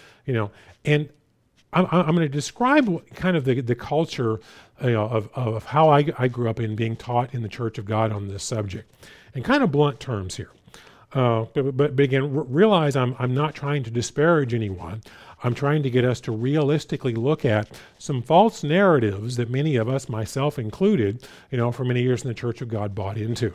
And I'm going to describe kind of the culture of how I grew up in being taught in the Church of God on this subject, in kind of blunt terms here. But again, realize I'm not trying to disparage anyone. I'm trying to get us to realistically look at some false narratives that many of us, myself included, for many years in the Church of God bought into.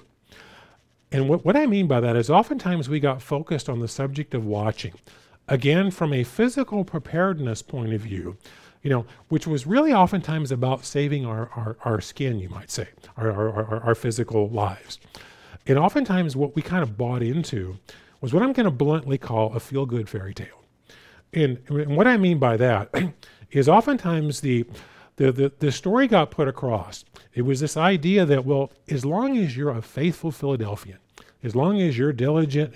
And what I mean by that is oftentimes we got focused on the subject of watching, again, from a physical preparedness point of view, which was really oftentimes about saving our skin, you might say, our physical lives. And oftentimes what we kind of bought into was what I'm going to bluntly call a feel-good fairy tale. And what I mean by that is oftentimes the story got put across. It was this idea that, well, as long as you're a faithful Philadelphian, as long as you're diligent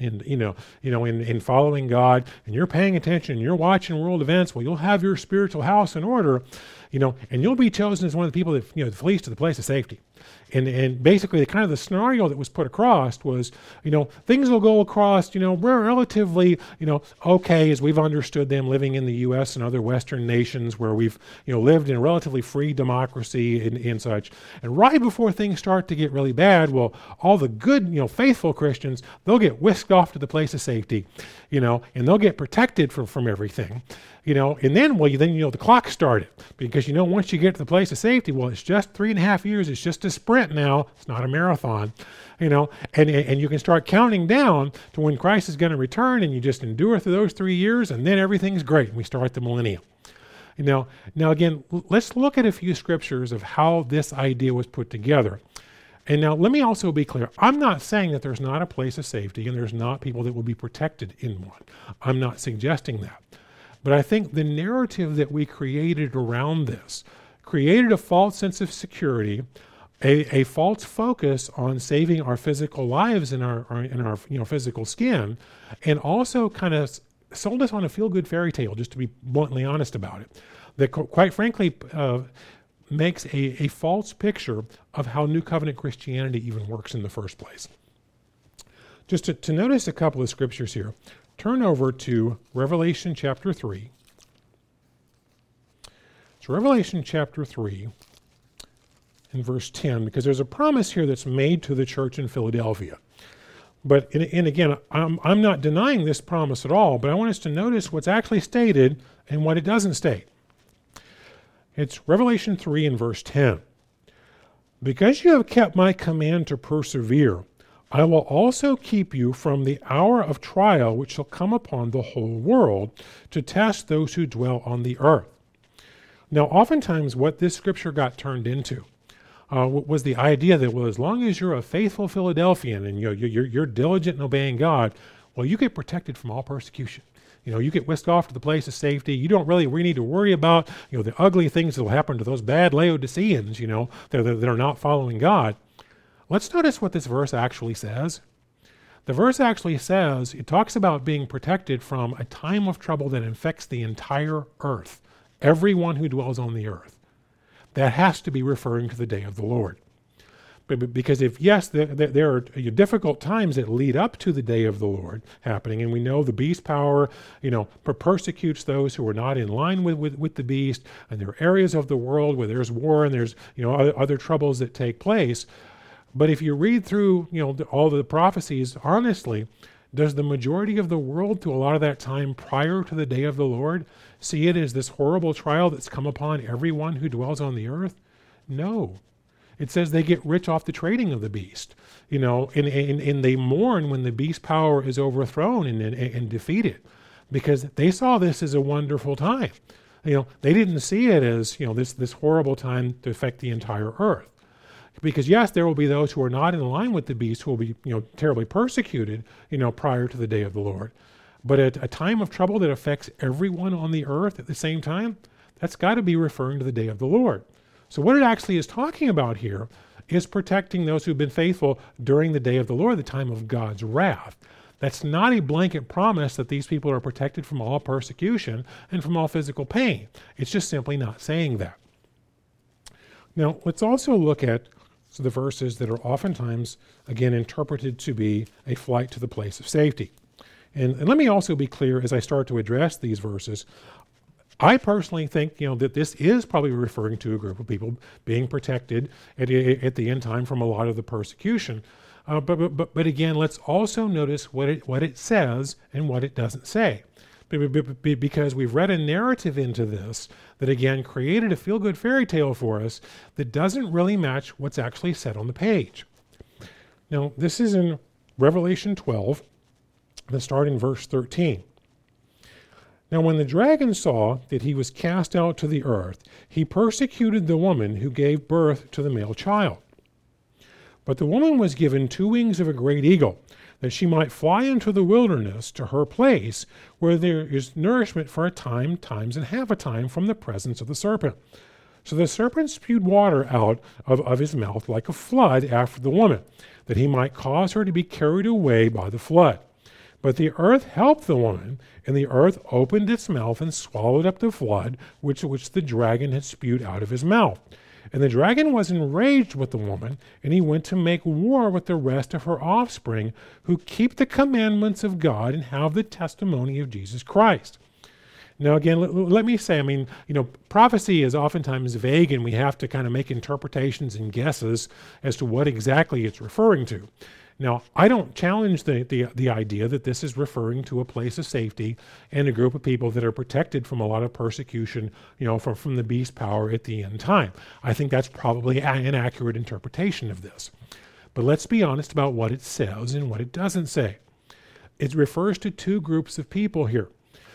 in following God, and you're paying attention, and you're watching world events, well, you'll have your spiritual house in order, and you'll be chosen as one of the people that flees to the place of safety. And basically the kind of the scenario that was put across was, things will go across, we're relatively, okay as we've understood them living in the U.S. and other Western nations where we've, lived in a relatively free democracy and such. And right before things start to get really bad, well, all the good, faithful Christians, they'll get whisked off to the place of safety, and they'll get protected from everything. And then, the clock started because, once you get to the place of safety, well, it's just 3.5 years. It's just a sprint now. It's not a marathon, and you can start counting down to when Christ is going to return, and you just endure through those 3 years, and then everything's great. And we start the millennium. Now again, let's look at a few scriptures of how this idea was put together. And now let me also be clear. I'm not saying that there's not a place of safety and there's not people that will be protected in one. I'm not suggesting that. But I think the narrative that we created around this created a false sense of security, a false focus on saving our physical lives and our physical skin, and also kind of sold us on a feel-good fairy tale, just to be bluntly honest about it, that quite frankly makes a false picture of how New Covenant Christianity even works in the first place. Just to notice a couple of scriptures here. Turn over to Revelation chapter 3. It's Revelation chapter 3 and verse 10, because there's a promise here that's made to the church in Philadelphia. But, and again, I'm not denying this promise at all, but I want us to notice what's actually stated and what it doesn't state. It's Revelation 3 and verse 10. Because you have kept my command to persevere, I will also keep you from the hour of trial which shall come upon the whole world to test those who dwell on the earth. Now, oftentimes what this scripture got turned into was the idea that, well, as long as you're a faithful Philadelphian and you're diligent in obeying God, well, you get protected from all persecution. You get whisked off to the place of safety. You don't really need to worry about, the ugly things that will happen to those bad Laodiceans, that are not following God. Let's notice what this verse actually says. The verse actually says, it talks about being protected from a time of trouble that infects the entire earth, everyone who dwells on the earth. That has to be referring to the day of the Lord. Because if, yes, there are difficult times that lead up to the day of the Lord happening, and we know the beast power, persecutes those who are not in line with the beast, and there are areas of the world where there's war and there's, other troubles that take place. But if you read through, all the prophecies, honestly, does the majority of the world through a lot of that time prior to the day of the Lord see it as this horrible trial that's come upon everyone who dwells on the earth? No. It says they get rich off the trading of the beast, and they mourn when the beast power is overthrown and defeated, because they saw this as a wonderful time. They didn't see it as, this horrible time to affect the entire earth. Because yes, there will be those who are not in line with the beast who will be, terribly persecuted, prior to the day of the Lord. But at a time of trouble that affects everyone on the earth at the same time, that's got to be referring to the day of the Lord. So what it actually is talking about here is protecting those who've been faithful during the day of the Lord, the time of God's wrath. That's not a blanket promise that these people are protected from all persecution and from all physical pain. It's just simply not saying that. Now, let's also look at the verses that are oftentimes, again, interpreted to be a flight to the place of safety. And let me also be clear as I start to address these verses, I personally think, that this is probably referring to a group of people being protected at the end time from a lot of the persecution. But again, let's also notice what it says and what it doesn't say. Because we've read a narrative into this that, again, created a feel-good fairy tale for us that doesn't really match what's actually said on the page. Now, this is in Revelation 12. Let's start in verse 13. Now when the dragon saw that he was cast out to the earth, he persecuted the woman who gave birth to the male child. But the woman was given 2 wings of a great eagle, that she might fly into the wilderness to her place, where there is nourishment for a time, times and half a time from the presence of the serpent. So the serpent spewed water out of his mouth like a flood after the woman, that he might cause her to be carried away by the flood. But the earth helped the woman, and the earth opened its mouth and swallowed up the flood, which the dragon had spewed out of his mouth. And the dragon was enraged with the woman, and he went to make war with the rest of her offspring, who keep the commandments of God and have the testimony of Jesus Christ. Now, again, let me say, prophecy is oftentimes vague, and we have to kind of make interpretations and guesses as to what exactly it's referring to. Now, I don't challenge the idea that this is referring to a place of safety and a group of people that are protected from a lot of persecution, from the beast power at the end time. I think that's probably an accurate interpretation of this. But let's be honest about what it says and what it doesn't say. It refers to 2 groups of people here.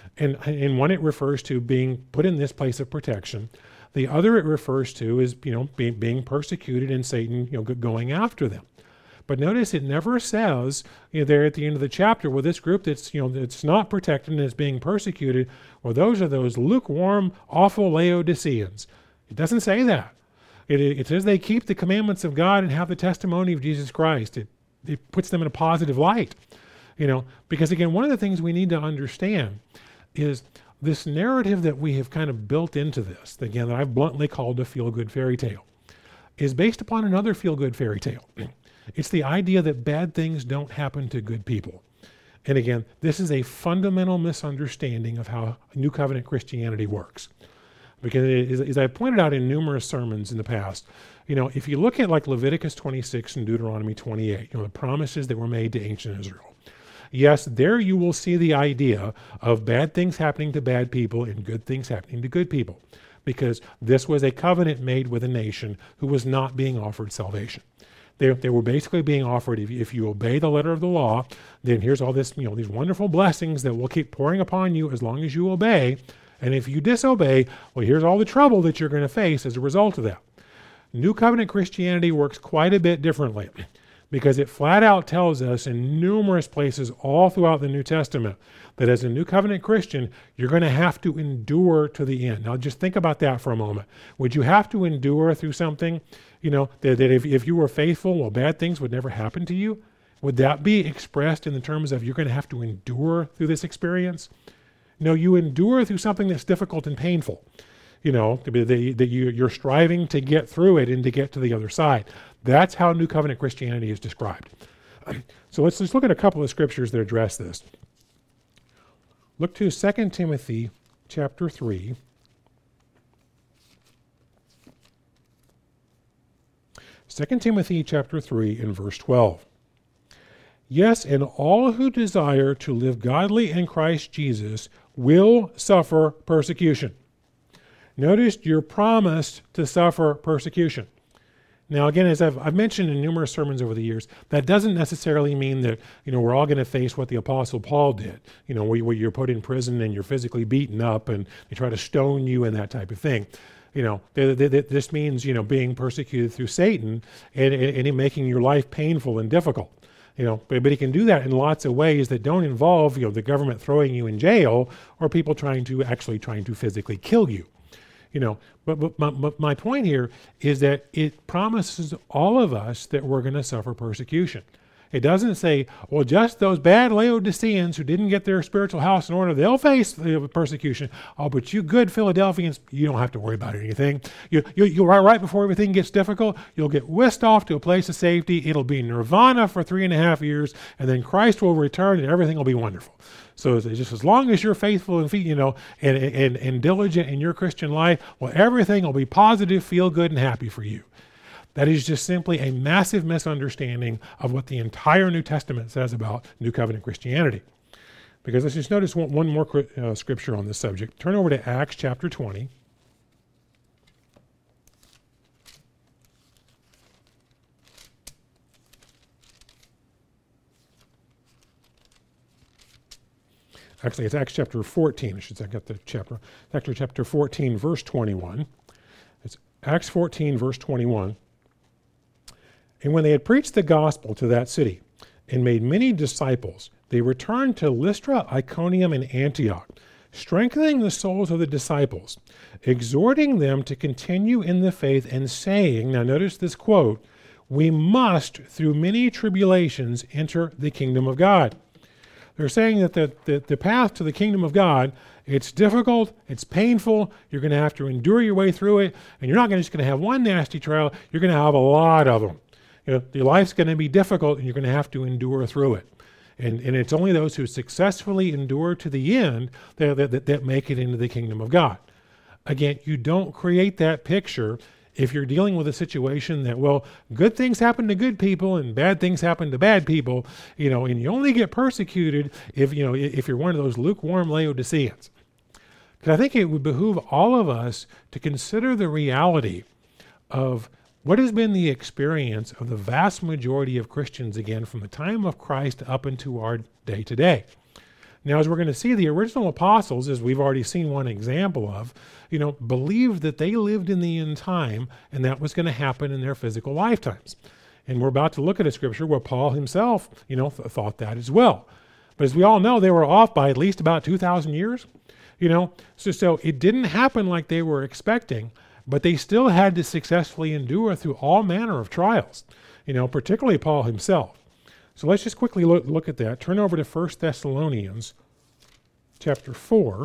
And one it refers to being put in this place of protection. The other it refers to is, being persecuted and Satan, going after them. But notice it never says there at the end of the chapter, well, this group that's not protected and is being persecuted, well, those are those lukewarm, awful Laodiceans. It doesn't say that. It says they keep the commandments of God and have the testimony of Jesus Christ. It puts them in a positive light, because again, one of the things we need to understand is this narrative that we have kind of built into this, again, that I've bluntly called a feel-good fairy tale, is based upon another feel-good fairy tale. It's the idea that bad things don't happen to good people. And again, this is a fundamental misunderstanding of how New Covenant Christianity works. Because as I pointed out in numerous sermons in the past, if you look at like Leviticus 26 and Deuteronomy 28, the promises that were made to ancient Israel, yes, there you will see the idea of bad things happening to bad people and good things happening to good people. Because this was a covenant made with a nation who was not being offered salvation. They were basically being offered, if you obey the letter of the law, then here's all this, these wonderful blessings that will keep pouring upon you as long as you obey. And if you disobey, well, here's all the trouble that you're going to face as a result of that. New Covenant Christianity works quite a bit differently, because it flat out tells us in numerous places all throughout the New Testament that as a New Covenant Christian, you're going to have to endure to the end. Now just think about that for a moment. Would you have to endure through something, that if you were faithful, well, bad things would never happen to you? would that be expressed in the terms of you're going to have to endure through this experience? No, you endure through something that's difficult and painful. That you're striving to get through it and to get to the other side. That's how New Covenant Christianity is described. So let's look at a couple of scriptures that address this. Look to 2 Timothy chapter 3. 2 Timothy chapter 3 and verse 12. Yes, and all who desire to live godly in Christ Jesus will suffer persecution. Notice you're promised to suffer persecution. Now, again, as I've mentioned in numerous sermons over the years, that doesn't necessarily mean that, we're all going to face what the Apostle Paul did, where you're put in prison and you're physically beaten up and they try to stone you and that type of thing. This means, being persecuted through Satan and him making your life painful and difficult. But he can do that in lots of ways that don't involve, the government throwing you in jail or people trying to physically kill you. But my point here is that it promises all of us that we're going to suffer persecution. It doesn't say, well, just those bad Laodiceans who didn't get their spiritual house in order, they'll face persecution. Oh, but you good Philadelphians, you don't have to worry about anything. You'll right before everything gets difficult, you'll get whisked off to a place of safety. It'll be nirvana for 3.5 years, and then Christ will return, and everything will be wonderful. So it's just as long as you're faithful and diligent in your Christian life, well, everything will be positive, feel good, and happy for you. That is just simply a massive misunderstanding of what the entire New Testament says about New Covenant Christianity. Because let's just notice one more scripture on this subject. Turn over to Acts chapter 20. Actually, it's Acts chapter 14. I should say I got the chapter. Actually, chapter 14, verse 21. It's Acts 14, verse 21. And when they had preached the gospel to that city and made many disciples, they returned to Lystra, Iconium, and Antioch, strengthening the souls of the disciples, exhorting them to continue in the faith and saying, now notice this quote, we must, through many tribulations, enter the kingdom of God. They're saying that the path to the kingdom of God, it's difficult, it's painful, you're going to have to endure your way through it, and you're not just going to have one nasty trial, you're going to have a lot of them. Your life's going to be difficult, and you're going to have to endure through it. And it's only those who successfully endure to the end that make it into the kingdom of God. Again, you don't create that picture if you're dealing with a situation that, well, good things happen to good people and bad things happen to bad people, and you only get persecuted if you're one of those lukewarm Laodiceans. Because I think it would behoove all of us to consider the reality of what has been the experience of the vast majority of Christians, again, from the time of Christ up into our day today. Now, as we're going to see, the original apostles, as we've already seen one example of, believed that they lived in the end time and that was going to happen in their physical lifetimes. And we're about to look at a scripture where Paul himself, thought that as well. But as we all know, they were off by at least about 2,000 years. So it didn't happen like they were expecting, but they still had to successfully endure through all manner of trials, particularly Paul himself. So let's just quickly look at that. Turn over to 1 Thessalonians chapter 4.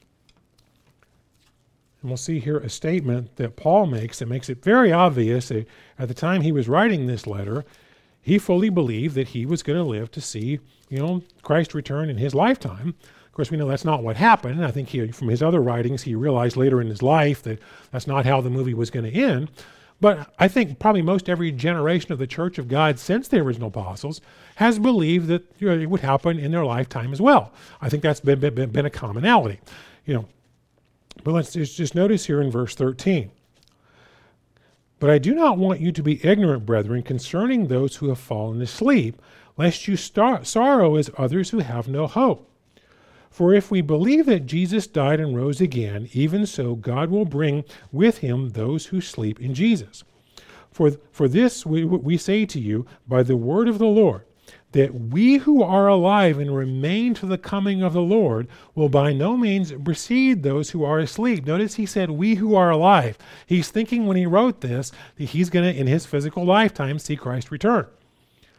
And we'll see here a statement that Paul makes that makes it very obvious that at the time he was writing this letter, he fully believed that he was going to live to see, Christ return in his lifetime. Of course, we know that's not what happened. I think from his other writings, he realized later in his life that that's not how the movie was going to end. But I think probably most every generation of the Church of God since the original apostles has believed that it would happen in their lifetime as well. I think that's been a commonality. But let's just notice here in verse 13. But I do not want you to be ignorant, brethren, concerning those who have fallen asleep, lest you sorrow as others who have no hope. For if we believe that Jesus died and rose again, even so God will bring with him those who sleep in Jesus. For this we say to you by the word of the Lord, that we who are alive and remain to the coming of the Lord will by no means precede those who are asleep. Notice he said, we who are alive. He's thinking when he wrote this that he's going to, in his physical lifetime, see Christ return.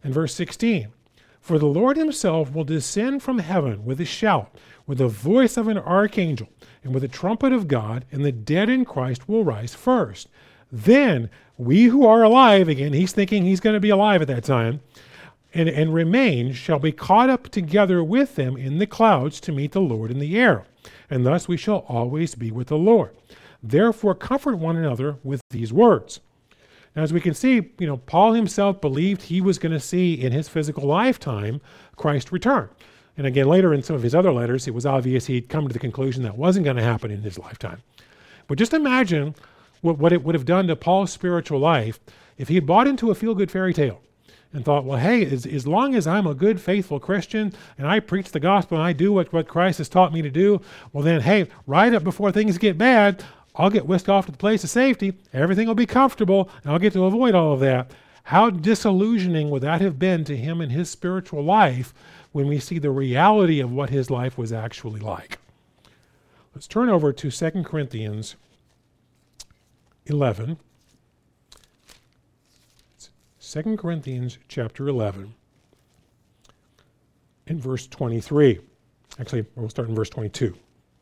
And verse 16, for the Lord himself will descend from heaven with a shout, with the voice of an archangel, and with the trumpet of God, and the dead in Christ will rise first. Then we who are alive, again, he's thinking he's going to be alive at that time, and remain shall be caught up together with them in the clouds to meet the Lord in the air. And thus we shall always be with the Lord. Therefore comfort one another with these words. Now, as we can see, Paul himself believed he was going to see in his physical lifetime Christ return. And again, later in some of his other letters, it was obvious he'd come to the conclusion that wasn't going to happen in his lifetime. But just imagine what it would have done to Paul's spiritual life if he had bought into a feel-good fairy tale and thought, well, hey, as long as I'm a good, faithful Christian and I preach the gospel and I do what Christ has taught me to do, well then, hey, right up before things get bad, I'll get whisked off to the place of safety, everything will be comfortable, and I'll get to avoid all of that. How disillusioning would that have been to him in his spiritual life when we see the reality of what his life was actually like? Let's turn over to 2 Corinthians 11. 2 Corinthians chapter 11 in verse 23. Actually, we'll start in verse 22.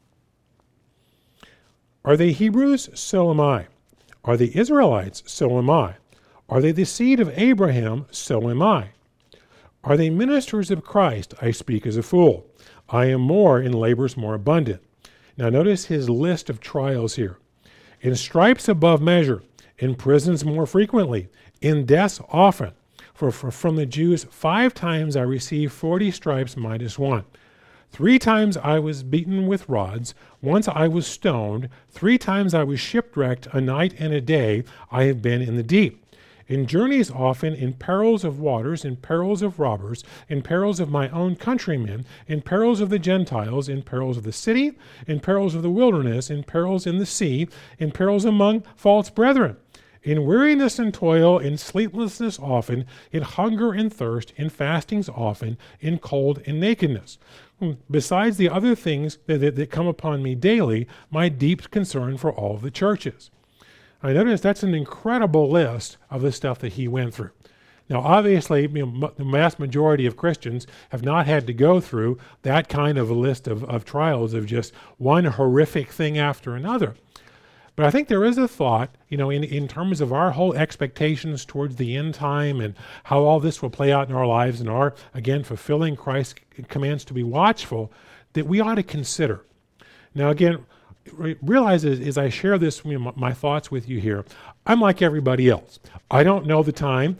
Are they Hebrews? So am I. Are they Israelites? So am I. Are they the seed of Abraham? So am I. Are they ministers of Christ? I speak as a fool. I am more in labors more abundant. Now notice his list of trials here. In stripes above measure, in prisons more frequently, in deaths often. For from the Jews 5 times I received 40 stripes minus 1. 3 times I was beaten with rods. Once I was stoned. 3 times I was shipwrecked. A night and a day I have been in the deep. In journeys often, in perils of waters, in perils of robbers, in perils of my own countrymen, in perils of the Gentiles, in perils of the city, in perils of the wilderness, in perils in the sea, in perils among false brethren, in weariness and toil, in sleeplessness often, in hunger and thirst, in fastings often, in cold and nakedness. Besides the other things that come upon me daily, my deep concern for all the churches. I notice that's an incredible list of the stuff that he went through. Now, obviously, the vast majority of Christians have not had to go through that kind of a list of trials of just one horrific thing after another. But I think there is a thought, in terms of our whole expectations towards the end time and how all this will play out in our lives and our, again, fulfilling Christ's commands to be watchful, that we ought to consider. Now, again, realize as I share this, my thoughts with you here, I'm like everybody else. I don't know the time,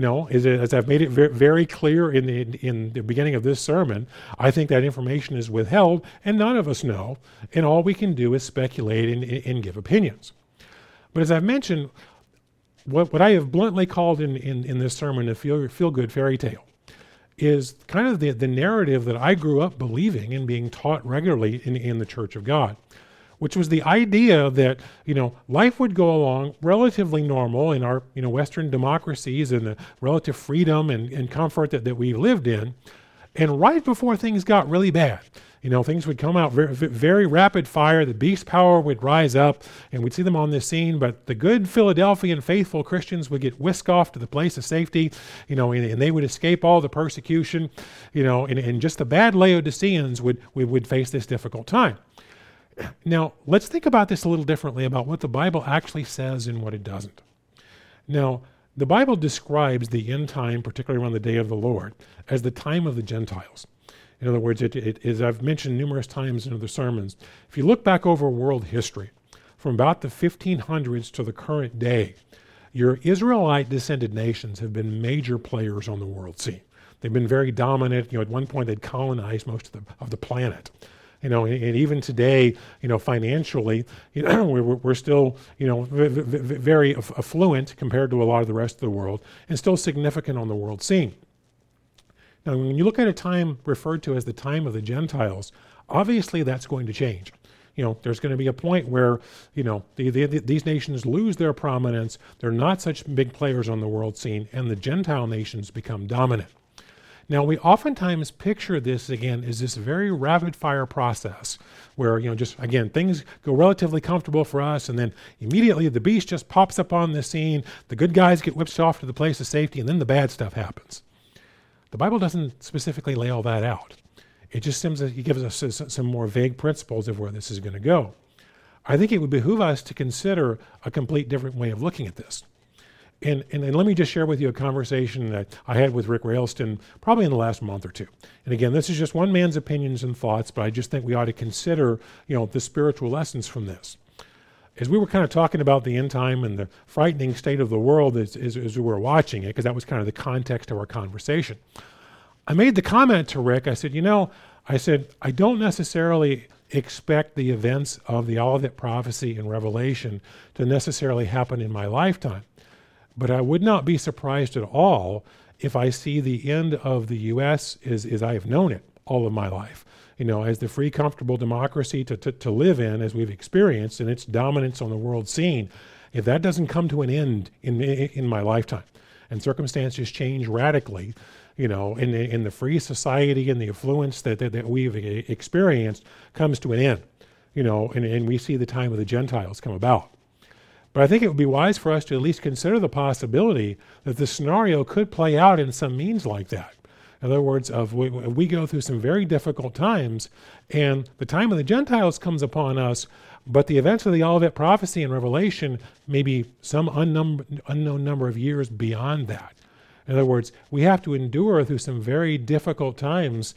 as I've made it very clear in the beginning of this sermon. I think that information is withheld, and none of us know, and all we can do is speculate and give opinions. But as I've mentioned, what I have bluntly called in this sermon a feel-good fairy tale is kind of the narrative that I grew up believing and being taught regularly in the Church of God, which was the idea that, life would go along relatively normal in our, Western democracies and the relative freedom and comfort that we lived in. And right before things got really bad, things would come out very, very rapid fire, the beast power would rise up, and we'd see them on the scene, but the good Philadelphian faithful Christians would get whisked off to the place of safety, and they would escape all the persecution, and just the bad Laodiceans would face this difficult time. Now, let's think about this a little differently about what the Bible actually says and what it doesn't. Now, the Bible describes the end time, particularly around the day of the Lord, as the time of the Gentiles. In other words, as I've mentioned numerous times in other sermons, if you look back over world history, from about the 1500s to the current day, your Israelite-descended nations have been major players on the world scene. They've been very dominant. At one point they'd colonized most of the planet. And even today, financially, we're still, very affluent compared to a lot of the rest of the world, and still significant on the world scene. Now, when you look at a time referred to as the time of the Gentiles, obviously that's going to change. There's going to be a point where, these nations lose their prominence. They're not such big players on the world scene, and the Gentile nations become dominant. Now, we oftentimes picture this, again, as this very rapid-fire process where, things go relatively comfortable for us, and then immediately the beast just pops up on the scene, the good guys get whipped off to the place of safety, and then the bad stuff happens. The Bible doesn't specifically lay all that out. It just seems that he gives us some more vague principles of where this is going to go. I think it would behoove us to consider a complete different way of looking at this. And let me just share with you a conversation that I had with Rick Railston probably in the last month or two. And again, this is just one man's opinions and thoughts, but I just think we ought to consider, the spiritual lessons from this. As we were kind of talking about the end time and the frightening state of the world as we were watching it, because that was kind of the context of our conversation, I made the comment to Rick, I said, I don't necessarily expect the events of the Olivet prophecy and Revelation to necessarily happen in my lifetime. But I would not be surprised at all if I see the end of the U.S. as I have known it all of my life, as the free, comfortable democracy to live in as we've experienced and its dominance on the world scene. If that doesn't come to an end in my lifetime and circumstances change radically, in the free society and the affluence that we've experienced comes to an end, and we see the time of the Gentiles come about. But I think it would be wise for us to at least consider the possibility that the scenario could play out in some means like that. In other words, we go through some very difficult times, and the time of the Gentiles comes upon us, but the events of the Olivet prophecy and Revelation may be some unknown number of years beyond that. In other words, we have to endure through some very difficult times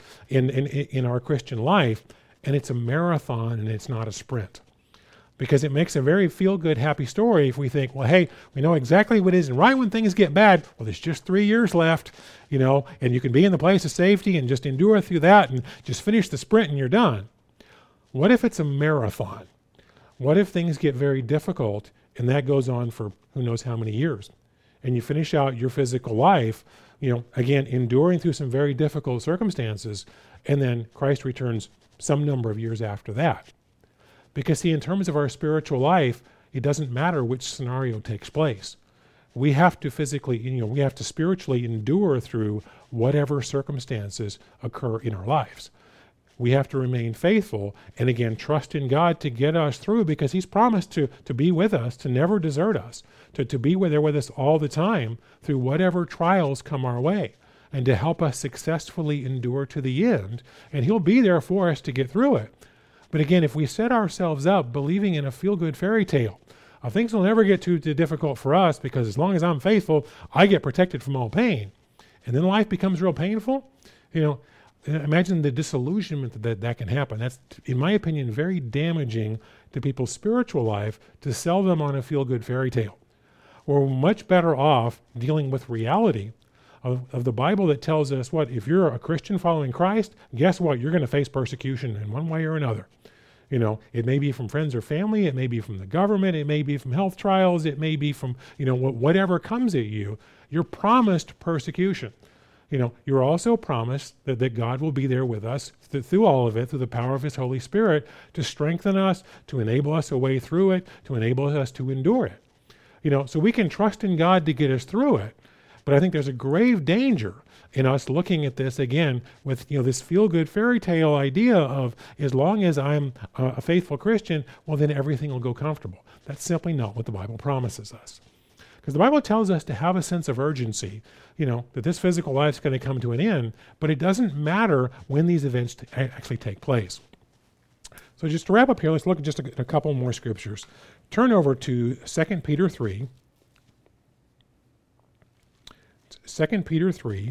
in our Christian life, and it's a marathon and it's not a sprint. Because it makes a very feel-good, happy story if we think, well, hey, we know exactly what it is, and right when things get bad, well, there's just 3 years left, and you can be in the place of safety and just endure through that and just finish the sprint and you're done. What if it's a marathon? What if things get very difficult and that goes on for who knows how many years? And you finish out your physical life, again, enduring through some very difficult circumstances, and then Christ returns some number of years after that. Because see, in terms of our spiritual life, it doesn't matter which scenario takes place. We have to physically, we have to spiritually endure through whatever circumstances occur in our lives. We have to remain faithful and again, trust in God to get us through, because he's promised to be with us, to never desert us, to be there with us all the time through whatever trials come our way, and to help us successfully endure to the end. And he'll be there for us to get through it. But again, if we set ourselves up believing in a feel-good fairy tale, things will never get too difficult for us because as long as I'm faithful, I get protected from all pain. And then life becomes real painful. Imagine the disillusionment that can happen. That's, in my opinion, very damaging to people's spiritual life to sell them on a feel-good fairy tale. We're much better off dealing with reality of the Bible that tells us what, if you're a Christian following Christ, guess what? You're going to face persecution in one way or another. It may be from friends or family, it may be from the government, it may be from health trials, it may be from, whatever comes at you. You're promised persecution. You're also promised that God will be there with us through all of it, through the power of his Holy Spirit, to strengthen us, to enable us a way through it, to enable us to endure it. So we can trust in God to get us through it. But I think there's a grave danger in us looking at this again with this feel-good fairy tale idea of as long as I'm a faithful Christian, well then everything will go comfortable. That's simply not what the Bible promises us. Because the Bible tells us to have a sense of urgency, that this physical life is going to come to an end, but it doesn't matter when these events actually take place. So just to wrap up here, let's look at just a couple more scriptures. Turn over to 2 Peter 3. 2 Peter 3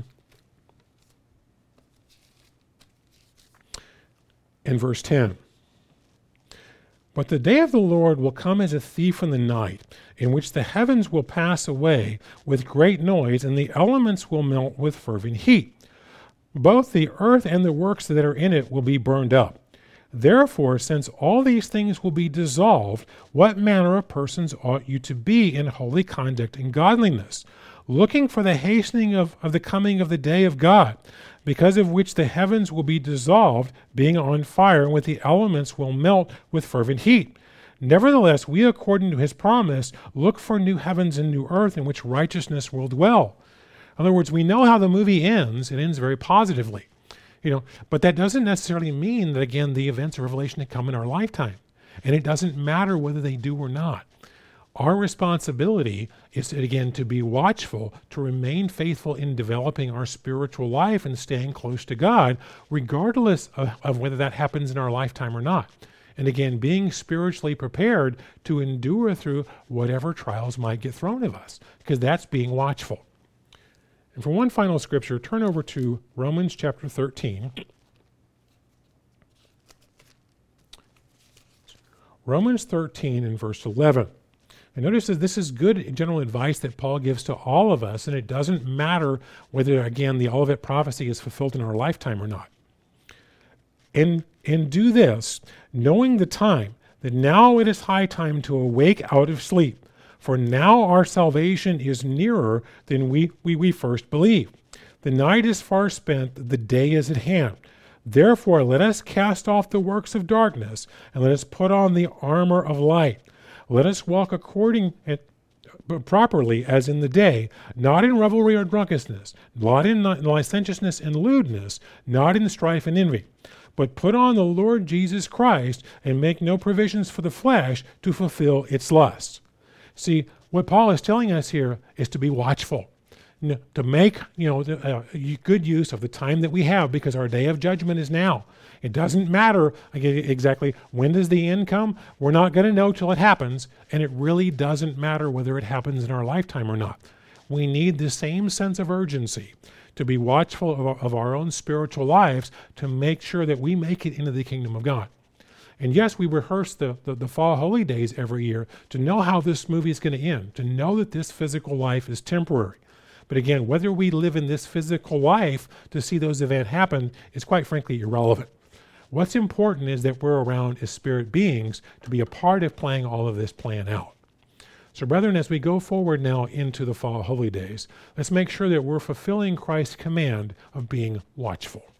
and verse 10. But the day of the Lord will come as a thief in the night, in which the heavens will pass away with great noise, and the elements will melt with fervent heat. Both the earth and the works that are in it will be burned up. Therefore, since all these things will be dissolved, what manner of persons ought you to be in holy conduct and godliness, looking for the hastening of the coming of the day of God, because of which the heavens will be dissolved, being on fire, and with the elements will melt with fervent heat. Nevertheless, we, according to his promise, look for new heavens and new earth in which righteousness will dwell. In other words, we know how the movie ends. It ends very positively. But that doesn't necessarily mean that, again, the events of Revelation come in our lifetime. And it doesn't matter whether they do or not. Our responsibility is, again, to be watchful, to remain faithful in developing our spiritual life and staying close to God, regardless of whether that happens in our lifetime or not. And again, being spiritually prepared to endure through whatever trials might get thrown at us, because that's being watchful. And for one final scripture, turn over to Romans chapter 13. Romans 13 and verse 11. And notice that this is good general advice that Paul gives to all of us, and it doesn't matter whether, again, the Olivet prophecy is fulfilled in our lifetime or not. And do this, knowing the time, that now it is high time to awake out of sleep, for now our salvation is nearer than we first believed. The night is far spent, the day is at hand. Therefore let us cast off the works of darkness, and let us put on the armor of light. Let us walk properly as in the day, not in revelry or drunkenness, not in licentiousness and lewdness, not in strife and envy. But put on the Lord Jesus Christ, and make no provisions for the flesh to fulfill its lusts. See, what Paul is telling us here is to be watchful, to make good use of the time that we have, because our day of judgment is now. It doesn't matter exactly when does the end come. We're not going to know till it happens, and it really doesn't matter whether it happens in our lifetime or not. We need the same sense of urgency to be watchful of our own spiritual lives, to make sure that we make it into the kingdom of God. And yes, we rehearse the fall holy days every year to know how this movie is going to end, to know that this physical life is temporary. But again, whether we live in this physical life to see those events happen is quite frankly irrelevant. What's important is that we're around as spirit beings to be a part of playing all of this plan out. So brethren, as we go forward now into the fall holy days, let's make sure that we're fulfilling Christ's command of being watchful.